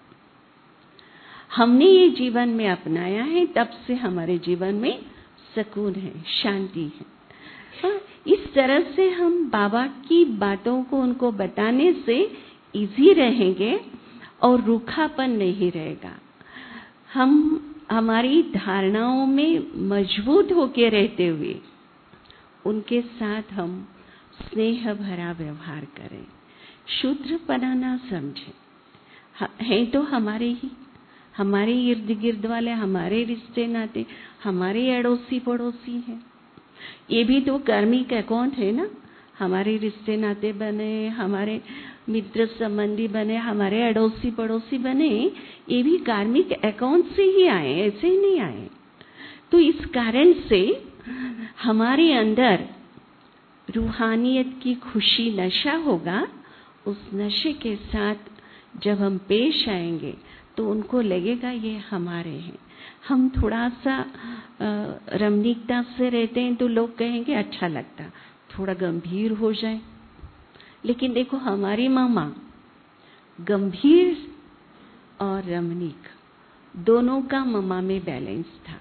हमने ये जीवन में अपनाया है, तब से हमारे जीवन में सुकून है, शांति है। हाँ, इस तरह से हम बाबा की बातों को उनको बताने से इजी रहेंगे और रूखापन नहीं रहेगा। हम हमारी धारणाओं में मजबूत होके रहते हुए उनके साथ हम स्नेह भरा व्यवहार करें, शूद्रपना ना समझें। हैं तो हमारे ही, हमारे इर्द गिर्द वाले, हमारे रिश्ते नाते, हमारे अड़ोसी पड़ोसी हैं। ये भी तो कर्मिक अकाउंट है ना। हमारे रिश्ते नाते बने, हमारे मित्र संबंधी बने, हमारे अड़ोसी पड़ोसी बने, ये भी कार्मिक अकाउंट से ही आए, ऐसे ही नहीं आए। तो इस कारण से हमारे अंदर रूहानियत की खुशी नशा होगा। उस नशे के साथ जब हम पेश आएंगे तो उनको लगेगा ये हमारे हैं। हम थोड़ा सा रमणीकता से रहते हैं तो लोग कहेंगे अच्छा लगता, थोड़ा गंभीर हो जाए। लेकिन देखो, हमारी मामा गंभीर और रमणीक दोनों का मामा में बैलेंस था,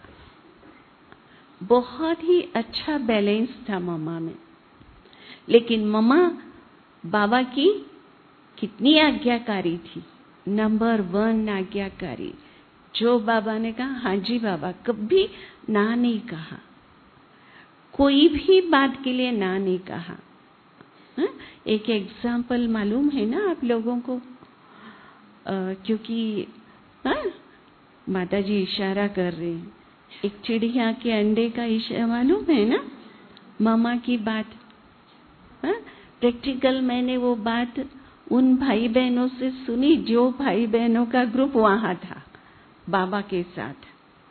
बहुत ही अच्छा बैलेंस था मामा में। लेकिन मामा बाबा की कितनी आज्ञाकारी थी, नंबर वन आज्ञाकारी। जो बाबा ने कहा हाँ जी बाबा, कभी ना नहीं कहा, कोई भी बात के लिए ना नहीं कहा। हा? एक एग्जाम्पल मालूम है ना आप लोगों को? आ, क्योंकि हा? माता जी इशारा कर रहे हैं, एक चिड़िया के अंडे का इशारा मालूम है ना, मामा की बात। प्रैक्टिकल मैंने वो बात उन भाई बहनों से सुनी जो भाई बहनों का ग्रुप वहां था बाबा के साथ।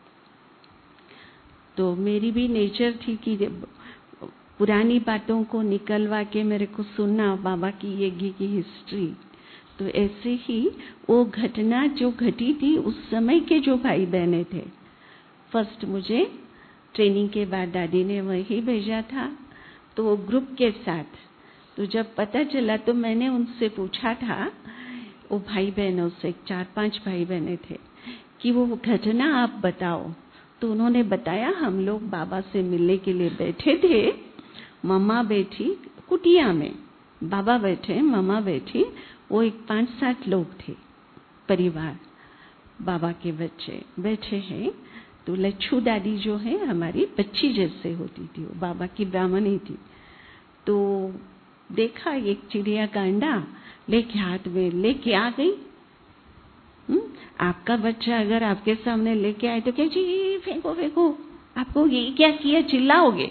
तो मेरी भी नेचर थी कि पुरानी बातों को निकलवा के मेरे को सुनना, बाबा की यज्ञ की हिस्ट्री। तो ऐसे ही वो घटना जो घटी थी उस समय के जो भाई बहने थे, फर्स्ट मुझे ट्रेनिंग के बाद दादी ने वही भेजा था, तो वो ग्रुप के साथ। तो जब पता चला तो मैंने उनसे पूछा था, वो भाई बहनों से, चार पांच भाई बहने थे, कि वो घटना आप बताओ। तो उन्होंने बताया, हम लोग बाबा से मिलने के लिए बैठे थे, मम्मा बैठी कुटिया में, बाबा बैठे, मम्मा बैठी, वो एक पांच सात लोग थे परिवार, बाबा के बच्चे बैठे हैं। तो लच्छू दादी जो है हमारी बच्ची जैसे होती थी, वो बाबा की ब्राह्मणी थी। तो देखा एक चिड़िया का अंडा लेके हाथ में लेके आ गई। हुँ? आपका बच्चा अगर आपके सामने लेके आए तो क्या जी फेंको फेंको, आपको ये क्या किया, चिल्लाओगे।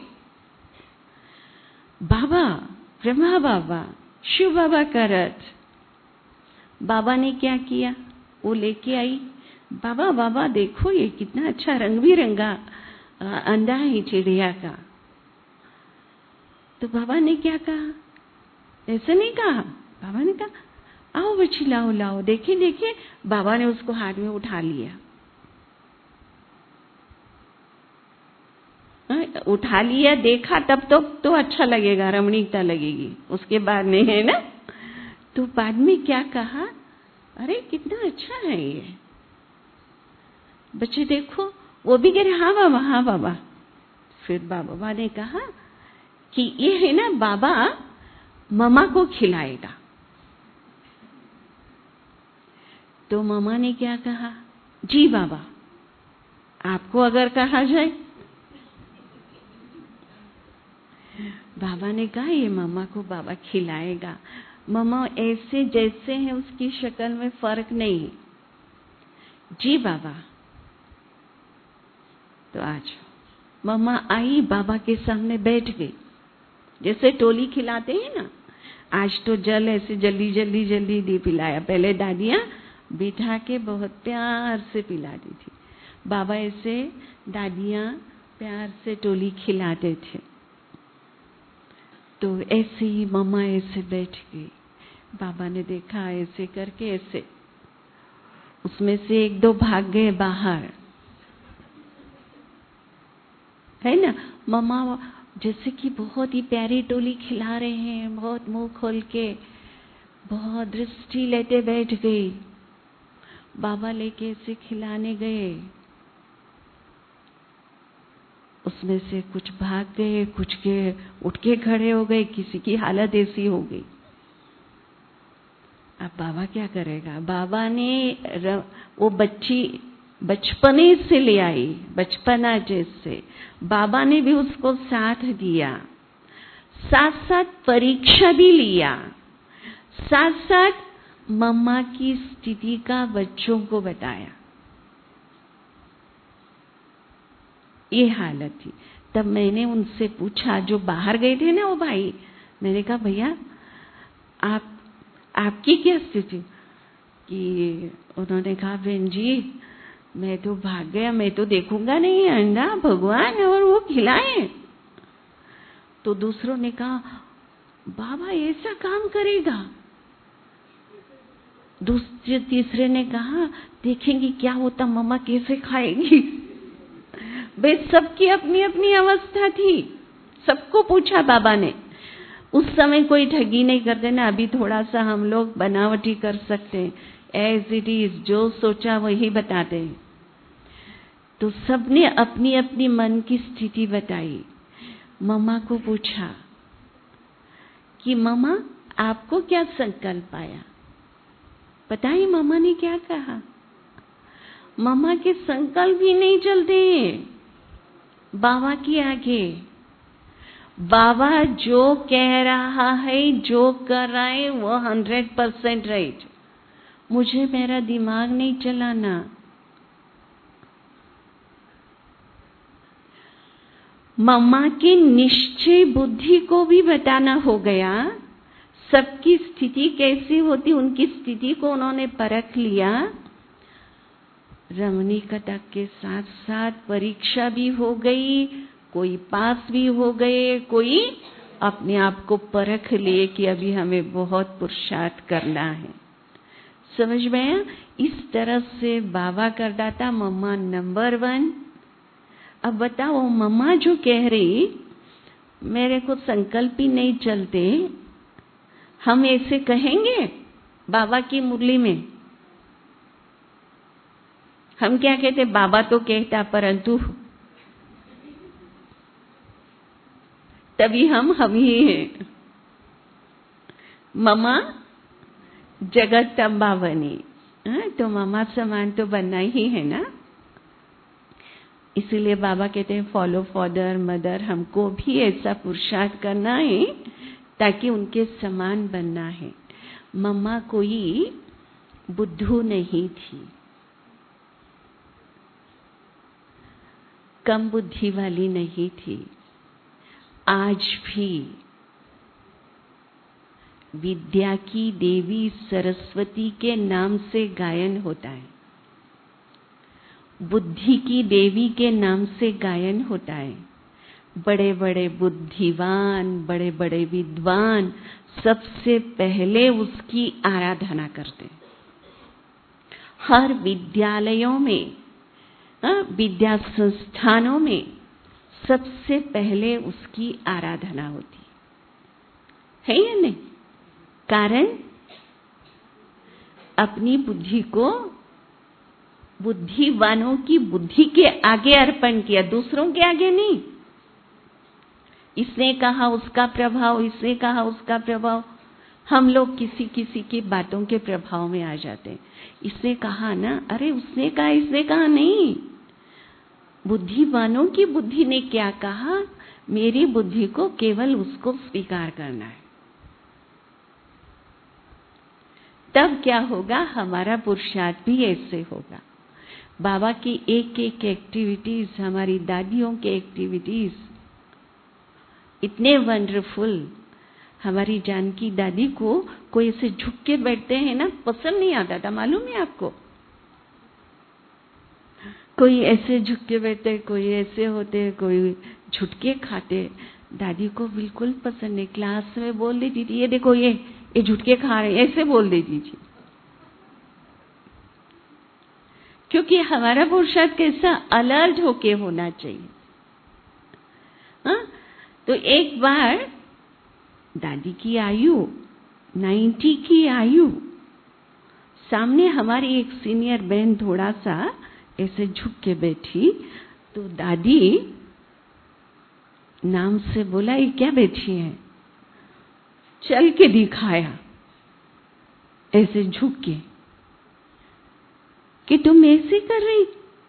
बाबा, ब्रह्मा बाबा, शिव बाबा का रथ, बाबा ने क्या किया, वो लेके आई, बाबा बाबा देखो ये कितना अच्छा रंग बिरंगा अंडा है चिड़िया का। तो बाबा ने क्या कहा, ऐसे नहीं कहा। बाबा ने कहा आओ बच्ची लाओ लाओ, देखिए देखिए। बाबा ने उसको हाथ में उठा लिया, उठा लिया, देखा, तब तो तो अच्छा लगेगा, रमणीकता लगेगी, उसके बाद नहीं, है ना। तो बाद में क्या कहा, अरे कितना अच्छा है ये, बच्चे देखो। वो भी कह रहे हाँ बाबा हाँ बाबा। फिर बाबा ने कहा कि ये है ना बाबा मम्मा को खिलाएगा। तो मम्मा ने क्या कहा, जी बाबा, आपको अगर कहा जाए। बाबा ने कहा ये मम्मा को बाबा खिलाएगा। मम्मा ऐसे जैसे हैं उसकी शक्ल में फर्क नहीं। जी बाबा। तो आज मम्मा आई, बाबा के सामने बैठ गई, जैसे टोली खिलाते हैं ना। आज तो जल ऐसे जल्दी जल्दी जल्दी दे पिलाया, पहले दादियाँ बिठा के बहुत प्यार से पिलाती थी। बाबा ऐसे दादियाँ प्यार से टोली खिलाते थे। तो ऐसे ही मम्मा ऐसे बैठ गई। बाबा ने देखा ऐसे करके, ऐसे उसमें से एक दो भाग गए बाहर, है ना। मम्मा जैसे कि बहुत ही प्यारी टोली खिला रहे हैं, बहुत मुंह खोल के, बहुत दृष्टि लेते बैठ गई। बाबा लेके ऐसे खिलाने गए, उसमें से कुछ भाग गए, कुछ के उठ के खड़े हो गए, किसी की हालत ऐसी हो गई। अब बाबा क्या करेगा। बाबा ने वो बच्ची बचपने से ले आई, बचपना जैसे बाबा ने भी उसको साथ दिया, साथ साथ परीक्षा भी लिया, साथ साथ मम्मा की स्थिति का बच्चों को बताया। ये हालत थी। तब मैंने उनसे पूछा, जो बाहर गए थे ना वो भाई, मैंने कहा भैया आप आपकी क्या स्थिति। कि उन्होंने कहा बहन जी मैं तो भाग गया, मैं तो देखूंगा नहीं अंडा, भगवान और वो खिलाए। तो दूसरों ने कहा बाबा ऐसा काम करेगा। दूसरे तीसरे ने कहा देखेंगे क्या होता, मम्मा कैसे खाएगी। वे सबकी अपनी अपनी अवस्था थी। सबको पूछा बाबा ने। उस समय कोई ठगी नहीं करते ना, अभी थोड़ा सा हम लोग बनावटी कर सकते हैं, एज इट इज, जो सोचा वही बताते हैं। तो सबने अपनी अपनी मन की स्थिति बताई। मम्मा को पूछा कि मम्मा आपको क्या संकल्प आया। पता है मम्मा ने क्या कहा, मम्मा के संकल्प ही नहीं चलते बाबा की आगे। बाबा जो कह रहा है, जो कर रहा है वो हंड्रेड परसेंट राइट, मुझे मेरा दिमाग नहीं चलाना। मम्मा की निश्चय बुद्धि को भी बताना हो गया। सबकी स्थिति कैसी होती, उनकी स्थिति को उन्होंने परख लिया। रमणीकता के साथ साथ परीक्षा भी हो गई, कोई पास भी हो गए, कोई अपने आप को परख लिए कि अभी हमें बहुत पुरुषार्थ करना है। समझ में आया। इस तरह से बाबा कर डाटा मम्मा नंबर वन। अब बताओ मम्मा जो कह रही मेरे को संकल्प ही नहीं चलते, हम ऐसे कहेंगे बाबा की मुरली में। हम क्या कहते, बाबा तो कहता परंतु, तभी हम हम ही हैं। मम्मा जगत अम्बा बनी, तो मम्मा समान तो बनना ही है ना। इसीलिए बाबा कहते हैं फॉलो फादर मदर, हमको भी ऐसा पुरुषार्थ करना है ताकि उनके समान बनना है। मम्मा कोई बुद्धू नहीं थी, कम बुद्धि वाली नहीं थी। आज भी विद्या की देवी सरस्वती के नाम से गायन होता है। बुद्धि की देवी के नाम से गायन होता है। बड़े बड़े बुद्धिवान, बड़े बड़े विद्वान सबसे पहले उसकी आराधना करते हैं। हर विद्यालयों में, विद्या संस्थानों में सबसे पहले उसकी आराधना होती है या नहीं? कारण अपनी बुद्धि को बुद्धिवानों की बुद्धि के आगे अर्पण किया, दूसरों के आगे नहीं। इसने कहा उसका प्रभाव, इसने कहा उसका प्रभाव। हम लोग किसी किसी की बातों के प्रभाव में आ जाते हैं। इसने कहा ना, अरे उसने कहा, इसने कहा नहीं। बुद्धिवानों की बुद्धि ने क्या कहा, मेरी बुद्धि को केवल उसको स्वीकार करना है। तब क्या होगा, हमारा पुरुषार्थ भी ऐसे होगा। बाबा की एक एक एक्टिविटीज, हमारी दादियों के एक्टिविटीज इतने वंडरफुल। हमारी जानकी दादी को कोई ऐसे झुक के बैठते हैं ना, पसंद नहीं आता था, मालूम है आपको? कोई ऐसे झुक के बैठते, कोई ऐसे होते, कोई झुटके खाते। दादी को बिल्कुल पसंद नहीं। क्लास में बोल देती थी, ये देखो ये ये झुटके खा रहे हैं, ऐसे बोल देती थी। क्योंकि हमारा पुरुषार्थ कैसा, अलर्ट होके होना चाहिए। हाँ, तो एक बार दादी की आयु नब्बे की आयु, सामने हमारी एक सीनियर बहन थोड़ा सा ऐसे झुक के बैठी, तो दादी नाम से बोला, ये क्या बैठी है? चल के दिखाया ऐसे झुक के कि तुम ऐसे कर रही।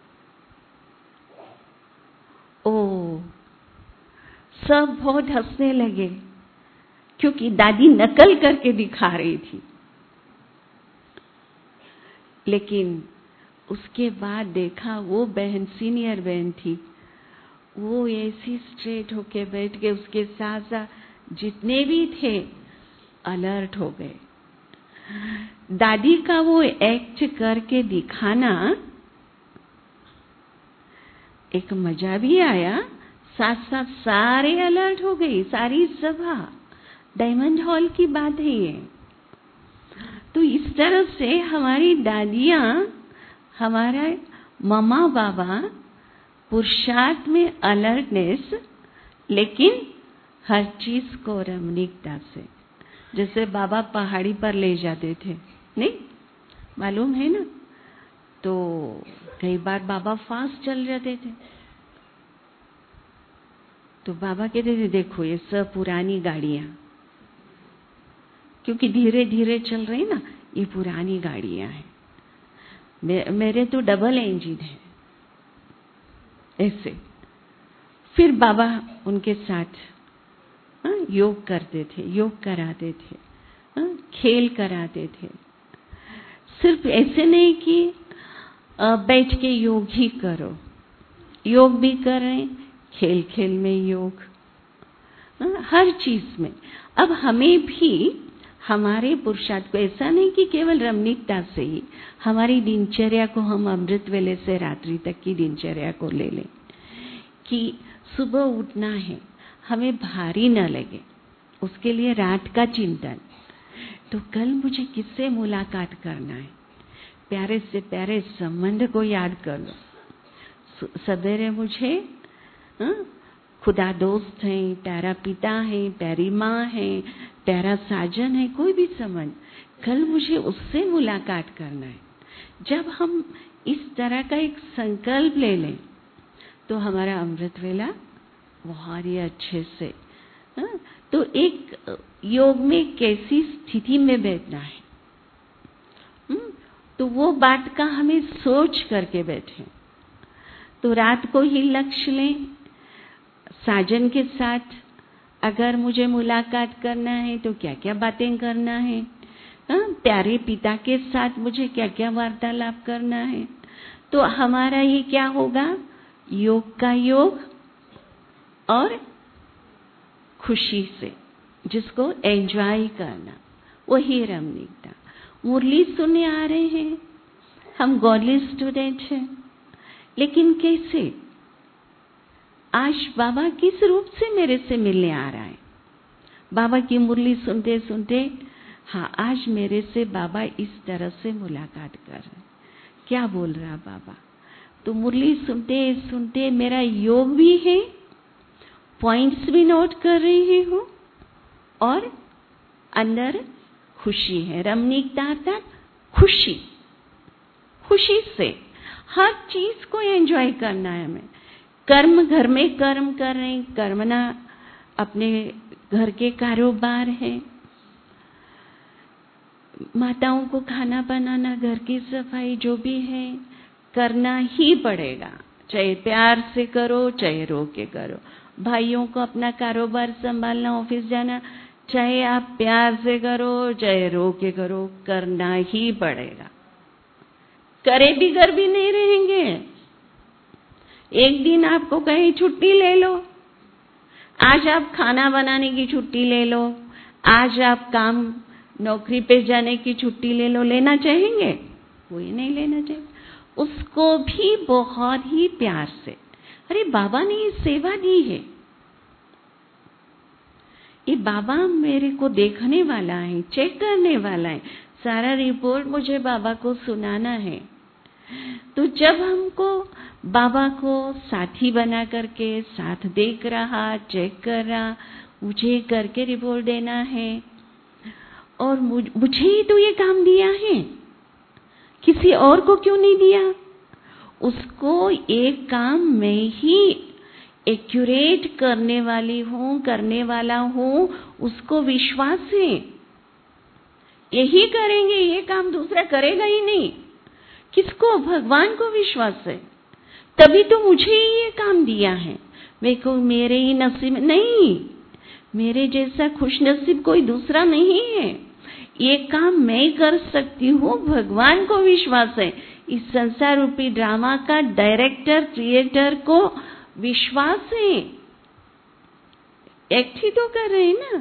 ओ, सब बहुत हंसने लगे, क्योंकि दादी नकल करके दिखा रही थी। लेकिन उसके बाद देखा, वो बहन सीनियर बहन थी, वो ऐसी स्ट्रेट होके बैठ के, उसके साथ साथ जितने भी थे अलर्ट हो गए। दादी का वो एक्ट करके दिखाना एक मजा भी आया, साथ साथ सारे अलर्ट हो गई, सारी सभा। डायमंड हॉल की बात है ये। तो इस तरह से हमारी दादियां, हमारा मम्मा बाबा पुरुषार्थ में अलर्टनेस, लेकिन हर चीज को रमणीकता से। जैसे बाबा पहाड़ी पर ले जाते थे, नहीं मालूम है ना? तो कई बार बाबा फास्ट चल जाते थे, तो बाबा कहते थे, देखो ये सब पुरानी गाड़ियां, क्योंकि धीरे धीरे चल रही ना, ये पुरानी गाड़ियां हैं, मे, मेरे तो डबल इंजन है। ऐसे फिर बाबा उनके साथ हाँ, योग करते थे, योग कराते थे, हाँ, खेल कराते थे। सिर्फ ऐसे नहीं कि बैठ के योग ही करो, योग भी कर रहे हैं, खेल खेल में योग, हाँ, हर चीज में। अब हमें भी हमारे पुरुषार्थ को ऐसा नहीं कि केवल रमणीकता से ही, हमारी दिनचर्या को हम अमृत वेले से रात्रि तक की दिनचर्या को ले लें कि सुबह उठना है, हमें भारी न लगे, उसके लिए रात का चिंतन। तो कल मुझे किससे मुलाकात करना है, प्यारे से प्यारे संबंध को याद कर लो। सवेरे मुझे हाँ, खुदा दोस्त है, प्यारा पिता है, प्यारी माँ है, प्यारा साजन है, कोई भी संबंध, कल मुझे उससे मुलाकात करना है। जब हम इस तरह का एक संकल्प ले लें तो हमारा अमृत वेला बहुत ही अच्छे से हाँ? तो एक योग में कैसी स्थिति में बैठना है, हुँ? तो वो बात का हमें सोच करके बैठे। तो रात को ही लक्ष्य लें, साजन के साथ अगर मुझे मुलाकात करना है तो क्या क्या बातें करना है, हाँ? प्यारे पिता के साथ मुझे क्या क्या वार्तालाप करना है। तो हमारा ये क्या होगा, योग का योग और खुशी से, जिसको एंजॉय करना, वही रमणीकता। मुरली सुनने आ रहे हैं, हम गॉडली स्टूडेंट हैं, लेकिन कैसे? आज बाबा किस रूप से मेरे से मिलने आ रहा है? बाबा की मुरली सुनते सुनते, हाँ, आज मेरे से बाबा इस तरह से मुलाकात कर रहे हैं। क्या बोल रहा बाबा? तो मुरली सुनते सुनते मेरा योग भी है, पॉइंट्स भी नोट कर रही हूँ और अंदर खुशी है। रमणीकता अर्थात खुशी, खुशी से हर चीज को एंजॉय करना है। हमें कर्म, घर में कर्म कर रहे हैं, कर्मना अपने घर के कारोबार है, माताओं को खाना बनाना, घर की सफाई जो भी है करना ही पड़ेगा, चाहे प्यार से करो चाहे रो के करो। भाइयों को अपना कारोबार संभालना, ऑफिस जाना, चाहे आप प्यार से करो चाहे रो के करो, करना ही पड़ेगा। करे बिगर भी नहीं रहेंगे। एक दिन आपको कहीं छुट्टी ले लो, आज आप खाना बनाने की छुट्टी ले लो, आज आप काम नौकरी पे जाने की छुट्टी ले लो, लेना चाहेंगे? कोई नहीं लेना चाहिए। उसको भी बहुत ही प्यार से, अरे बाबा ने ये सेवा दी है, ये बाबा मेरे को देखने वाला है, चेक करने वाला है, सारा रिपोर्ट मुझे बाबा को सुनाना है। तो जब हमको बाबा को साथी बना करके साथ देख रहा, चेक कर रहा, मुझे करके रिपोर्ट देना है और मुझ, मुझे ही तो ये काम दिया है, किसी और को क्यों नहीं दिया? उसको एक काम मैं ही एक्यूरेट करने वाली हूँ, करने वाला हूँ, उसको विश्वास है। यही करेंगे, ये काम दूसरा करेगा ही नहीं। किसको? भगवान को विश्वास है, तभी तो मुझे ही ये काम दिया है। मेरे को मेरे ही नसीब नहीं, मेरे जैसा खुश नसीब कोई दूसरा नहीं है। ये काम मैं कर सकती हूँ, भगवान को विश्वास है। इस संसार रूपी ड्रामा का डायरेक्टर, क्रिएटर को विश्वास है। एक्ट ही तो कर रहे हैं ना।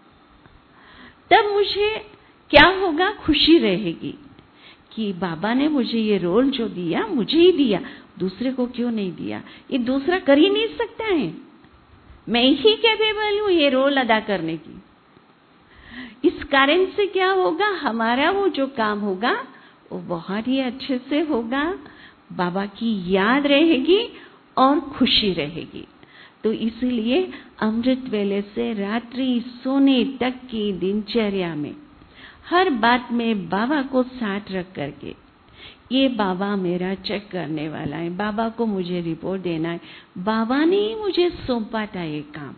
तब मुझे क्या होगा? खुशी रहेगी कि बाबा ने मुझे ये रोल जो दिया, मुझे ही दिया, दूसरे को क्यों नहीं दिया? ये दूसरा कर ही नहीं सकता है, मैं ही कैपेबल हूँ ये रोल अदा करने की। इस कारण से क्या होगा? हमारा वो जो काम होगा वो बहुत ही अच्छे से होगा, बाबा की याद रहेगी और खुशी रहेगी। तो इसलिए अमृत वेले से रात्रि सोने तक की दिनचर्या में हर बात में बाबा को साथ रख करके, ये बाबा मेरा चेक करने वाला है, बाबा को मुझे रिपोर्ट देना है, बाबा ने ही मुझे सौंपा था ये काम।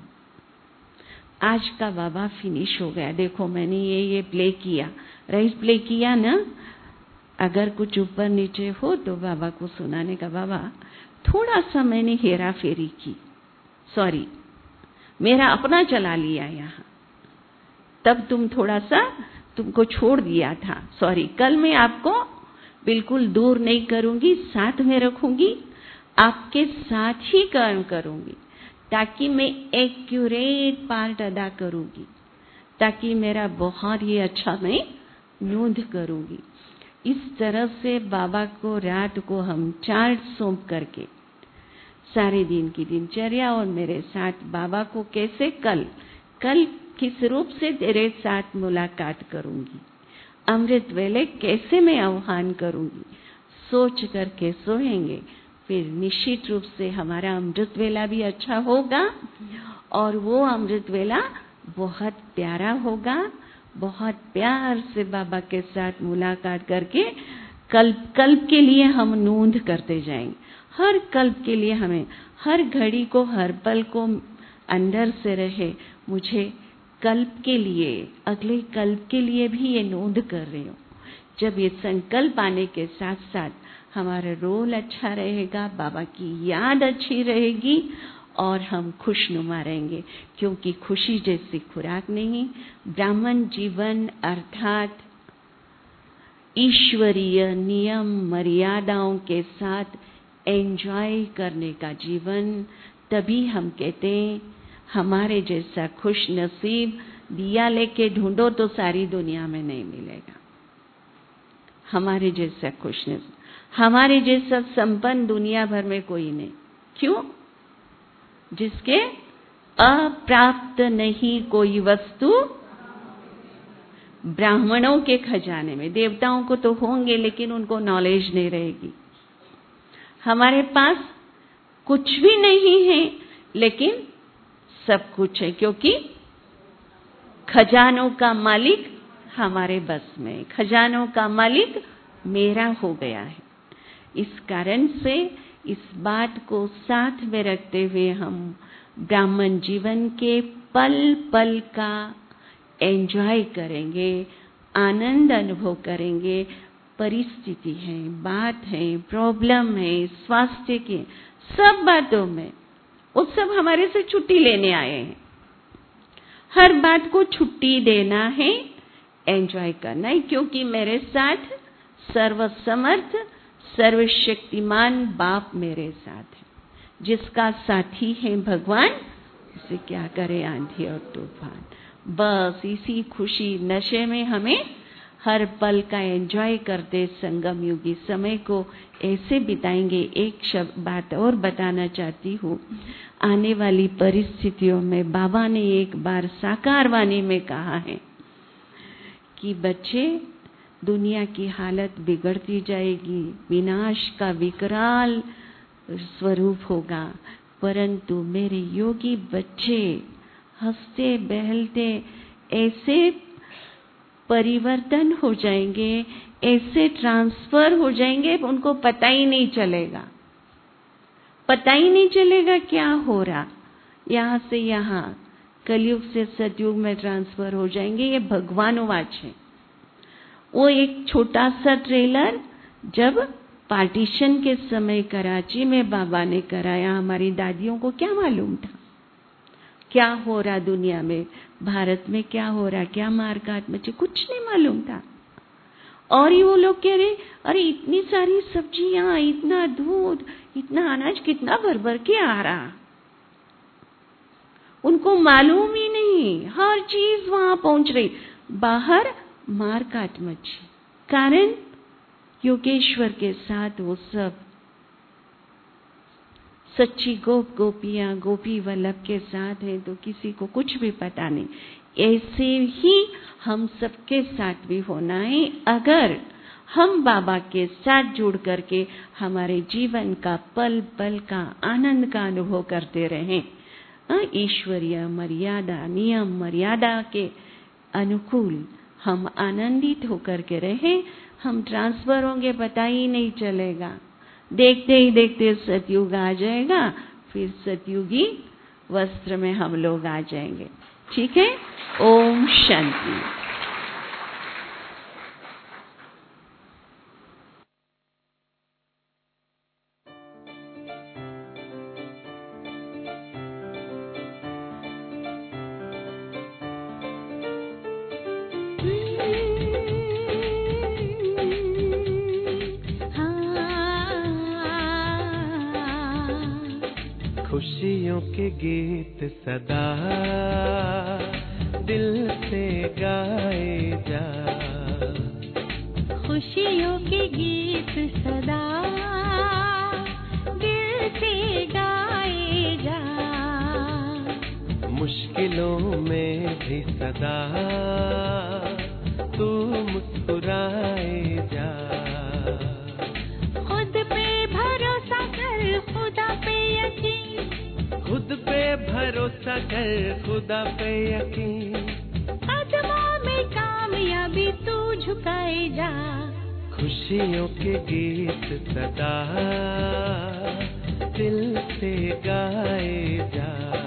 आज का बाबा फिनिश हो गया, देखो मैंने ये ये प्ले किया, राइट प्ले किया ना। अगर कुछ ऊपर नीचे हो तो बाबा को सुनाने का, बाबा थोड़ा सा मैंने हेरा फेरी की, सॉरी, मेरा अपना चला लिया यहाँ, तब तुम थोड़ा सा तुमको छोड़ दिया था, सॉरी। कल मैं आपको बिल्कुल दूर नहीं करूंगी, साथ में रखूंगी, आपके साथ ही काम करूंगी, ताकि मैं एक्यूरेट पार्ट अदा करूंगी, ताकि मेरा बहुत ही अच्छा मैं नोंद करूंगी। इस तरह से बाबा को रात को हम चार्ट सौंप करके सारे दिन की दिनचर्या और मेरे साथ बाबा को कैसे कल कल किस रूप से तेरे साथ मुलाकात करूंगी, अमृत वेले कैसे मैं आह्वान करूंगी, सोच करके सोएंगे। फिर निश्चित रूप से हमारा अमृत वेला भी अच्छा होगा और वो अमृत वेला बहुत प्यारा होगा। बहुत प्यार से बाबा के साथ मुलाकात करके कल्प कल्प के लिए हम नोंद करते जाएंगे। हर कल्प के लिए हमें हर घड़ी को, हर पल को अंदर से रहे, मुझे कल्प के लिए, अगले कल्प के लिए भी ये नोंद कर रही हूँ। जब ये संकल्प आने के साथ साथ हमारा रोल अच्छा रहेगा, बाबा की याद अच्छी रहेगी और हम खुशनुमा रहेंगे, क्योंकि खुशी जैसी खुराक नहीं। ब्राह्मण जीवन अर्थात ईश्वरीय नियम मर्यादाओं के साथ एंजॉय करने का जीवन, तभी हम कहते हैं हमारे जैसा खुश नसीब दिया लेके ढूंढो तो सारी दुनिया में नहीं मिलेगा। हमारे जैसा खुशनसीब, हमारे जैसा संपन्न दुनिया भर में कोई नहीं। क्यों? जिसके अप्राप्त नहीं कोई वस्तु ब्राह्मणों के खजाने में। देवताओं को तो होंगे लेकिन उनको नॉलेज नहीं रहेगी। हमारे पास कुछ भी नहीं है लेकिन सब कुछ है, क्योंकि खजानों का मालिक हमारे बस में, खजानों का मालिक मेरा हो गया है। इस कारण से इस बात को साथ में रखते हुए हम ब्राह्मण जीवन के पल पल का एंजॉय करेंगे, आनंद अनुभव करेंगे। परिस्थिति है, बात है, प्रॉब्लम है, स्वास्थ्य की, सब बातों में वो सब हमारे से छुट्टी लेने आए हैं। हर बात को छुट्टी देना है, एंजॉय करना है, क्योंकि मेरे साथ सर्वसमर्थ सर्वशक्तिमान बाप मेरे साथ है। जिसका साथी है भगवान, उसे क्या करे आंधी और तूफान। बस इसी खुशी नशे में हमें हर पल का एंजॉय करते संगम युगी समय को ऐसे बिताएंगे। एक शब्द बात और बताना चाहती हूँ। आने वाली परिस्थितियों में बाबा ने एक बार साकार वाणी में कहा है कि बच्चे, दुनिया की हालत बिगड़ती जाएगी, विनाश का विकराल स्वरूप होगा, परंतु मेरे योगी बच्चे हंसते बहलते ऐसे परिवर्तन हो जाएंगे, ऐसे ट्रांसफर हो जाएंगे, उनको पता ही नहीं चलेगा, पता ही नहीं चलेगा क्या हो रहा। यहाँ से यहाँ कलयुग से सतयुग में ट्रांसफर हो जाएंगे। ये भगवानुवाच है। वो एक छोटा सा ट्रेलर जब पार्टीशन के समय कराची में बाबा ने कराया, हमारी दादियों को क्या मालूम था क्या हो रहा दुनिया में, भारत में क्या हो रहा, क्या मारकाट मची, कुछ नहीं मालूम था। और ही वो लोग कह रहे, अरे इतनी सारी सब्जियां, इतना दूध, इतना अनाज कितना भर भर के आ रहा। उनको मालूम ही नहीं, हर चीज वहां पहुंच रही, बाहर मारकाट मची। कारण योगेश्वर के साथ वो सब सच्ची गोप गोपियां गोपी वल्लभ के साथ हैं, तो किसी को कुछ भी पता नहीं। ऐसे ही हम सबके साथ भी होना है। अगर हम बाबा के साथ जुड़ करके हमारे जीवन का पल पल का आनंद का अनुभव करते रहें, ईश्वरीय मर्यादा, नियम मर्यादा के अनुकूल हम आनंदित होकर के रहें, हम ट्रांसफर होंगे पता ही नहीं चलेगा। देखते ही देखते सतयुग आ जाएगा, फिर सतयुगी वस्त्र में हम लोग आ जाएंगे। ठीक है? ओम शांति। खुशियों के गीत सदा दिल से गाए जा, खुशियों के गीत सदा दिल से गाए जा, मुश्किलों में भी सदा तू मुस्कुराए जा। खुद पे भरोसा कर, खुदा पे यकीन, खुद पे भरोसा कर, खुदा पे यकीन, कदमों में कामयाबी तू झुकाए जा। खुशियों के गीत सदा दिल से गाए जा,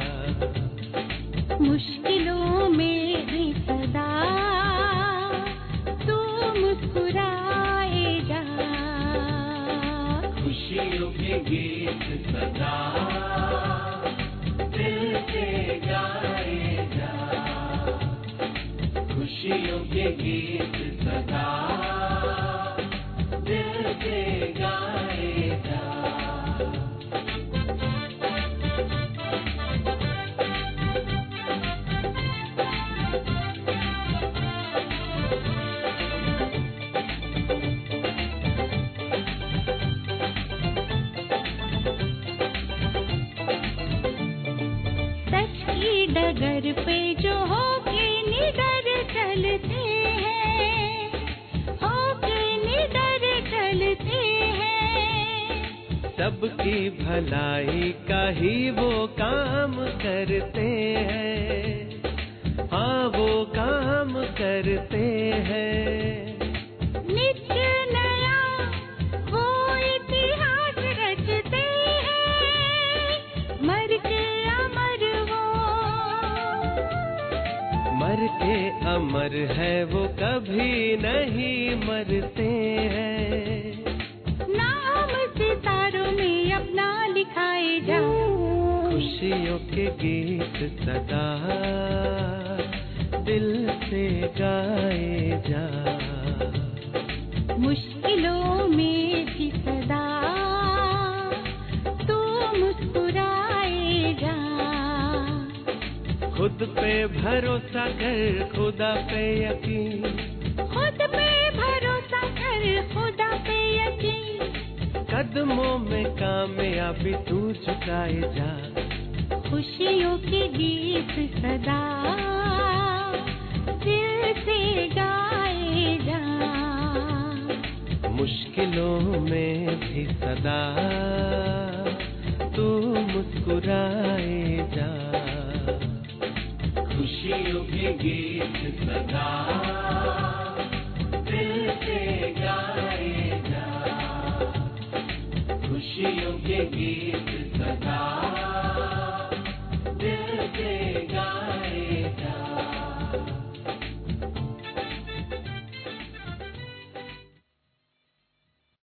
मुश्किलों में भी सदा तू मुस्कुराए जा। खुशियों के गीत सदा दिल से गाए जा, खुशियों के गीत सदा दिल से गाए जा। डगर पे जो होके निडर चलते हैं, होके निडर चलते हैं। सबकी भलाई का ही वो काम करते हैं, हाँ वो काम करते हैं। नित्य नया वो इतिहास रचते हैं, मर के अमर वो, मर के अमर है वो, कभी नहीं मरते हैं। नाम सितारों में अपना लिखाए जा, खुशियों के गीत सदा दिल से गाए जा। मुश्किलों में भी सदा तू मुस्कुराए जा। खुद पे भरोसा कर, खुदा पे यकीन, खुद पे भरोसा कर, खुदा पे यकीन। कदमों में कामयाबी तू झुकाए जा। खुशियों के गीत सदा दिल से गाए जा। मुश्किलों में भी सदा तू मुस्कुराए जा। खुशियों के गीत सदा दिल से गाए जा। खुशियों के गीत सदा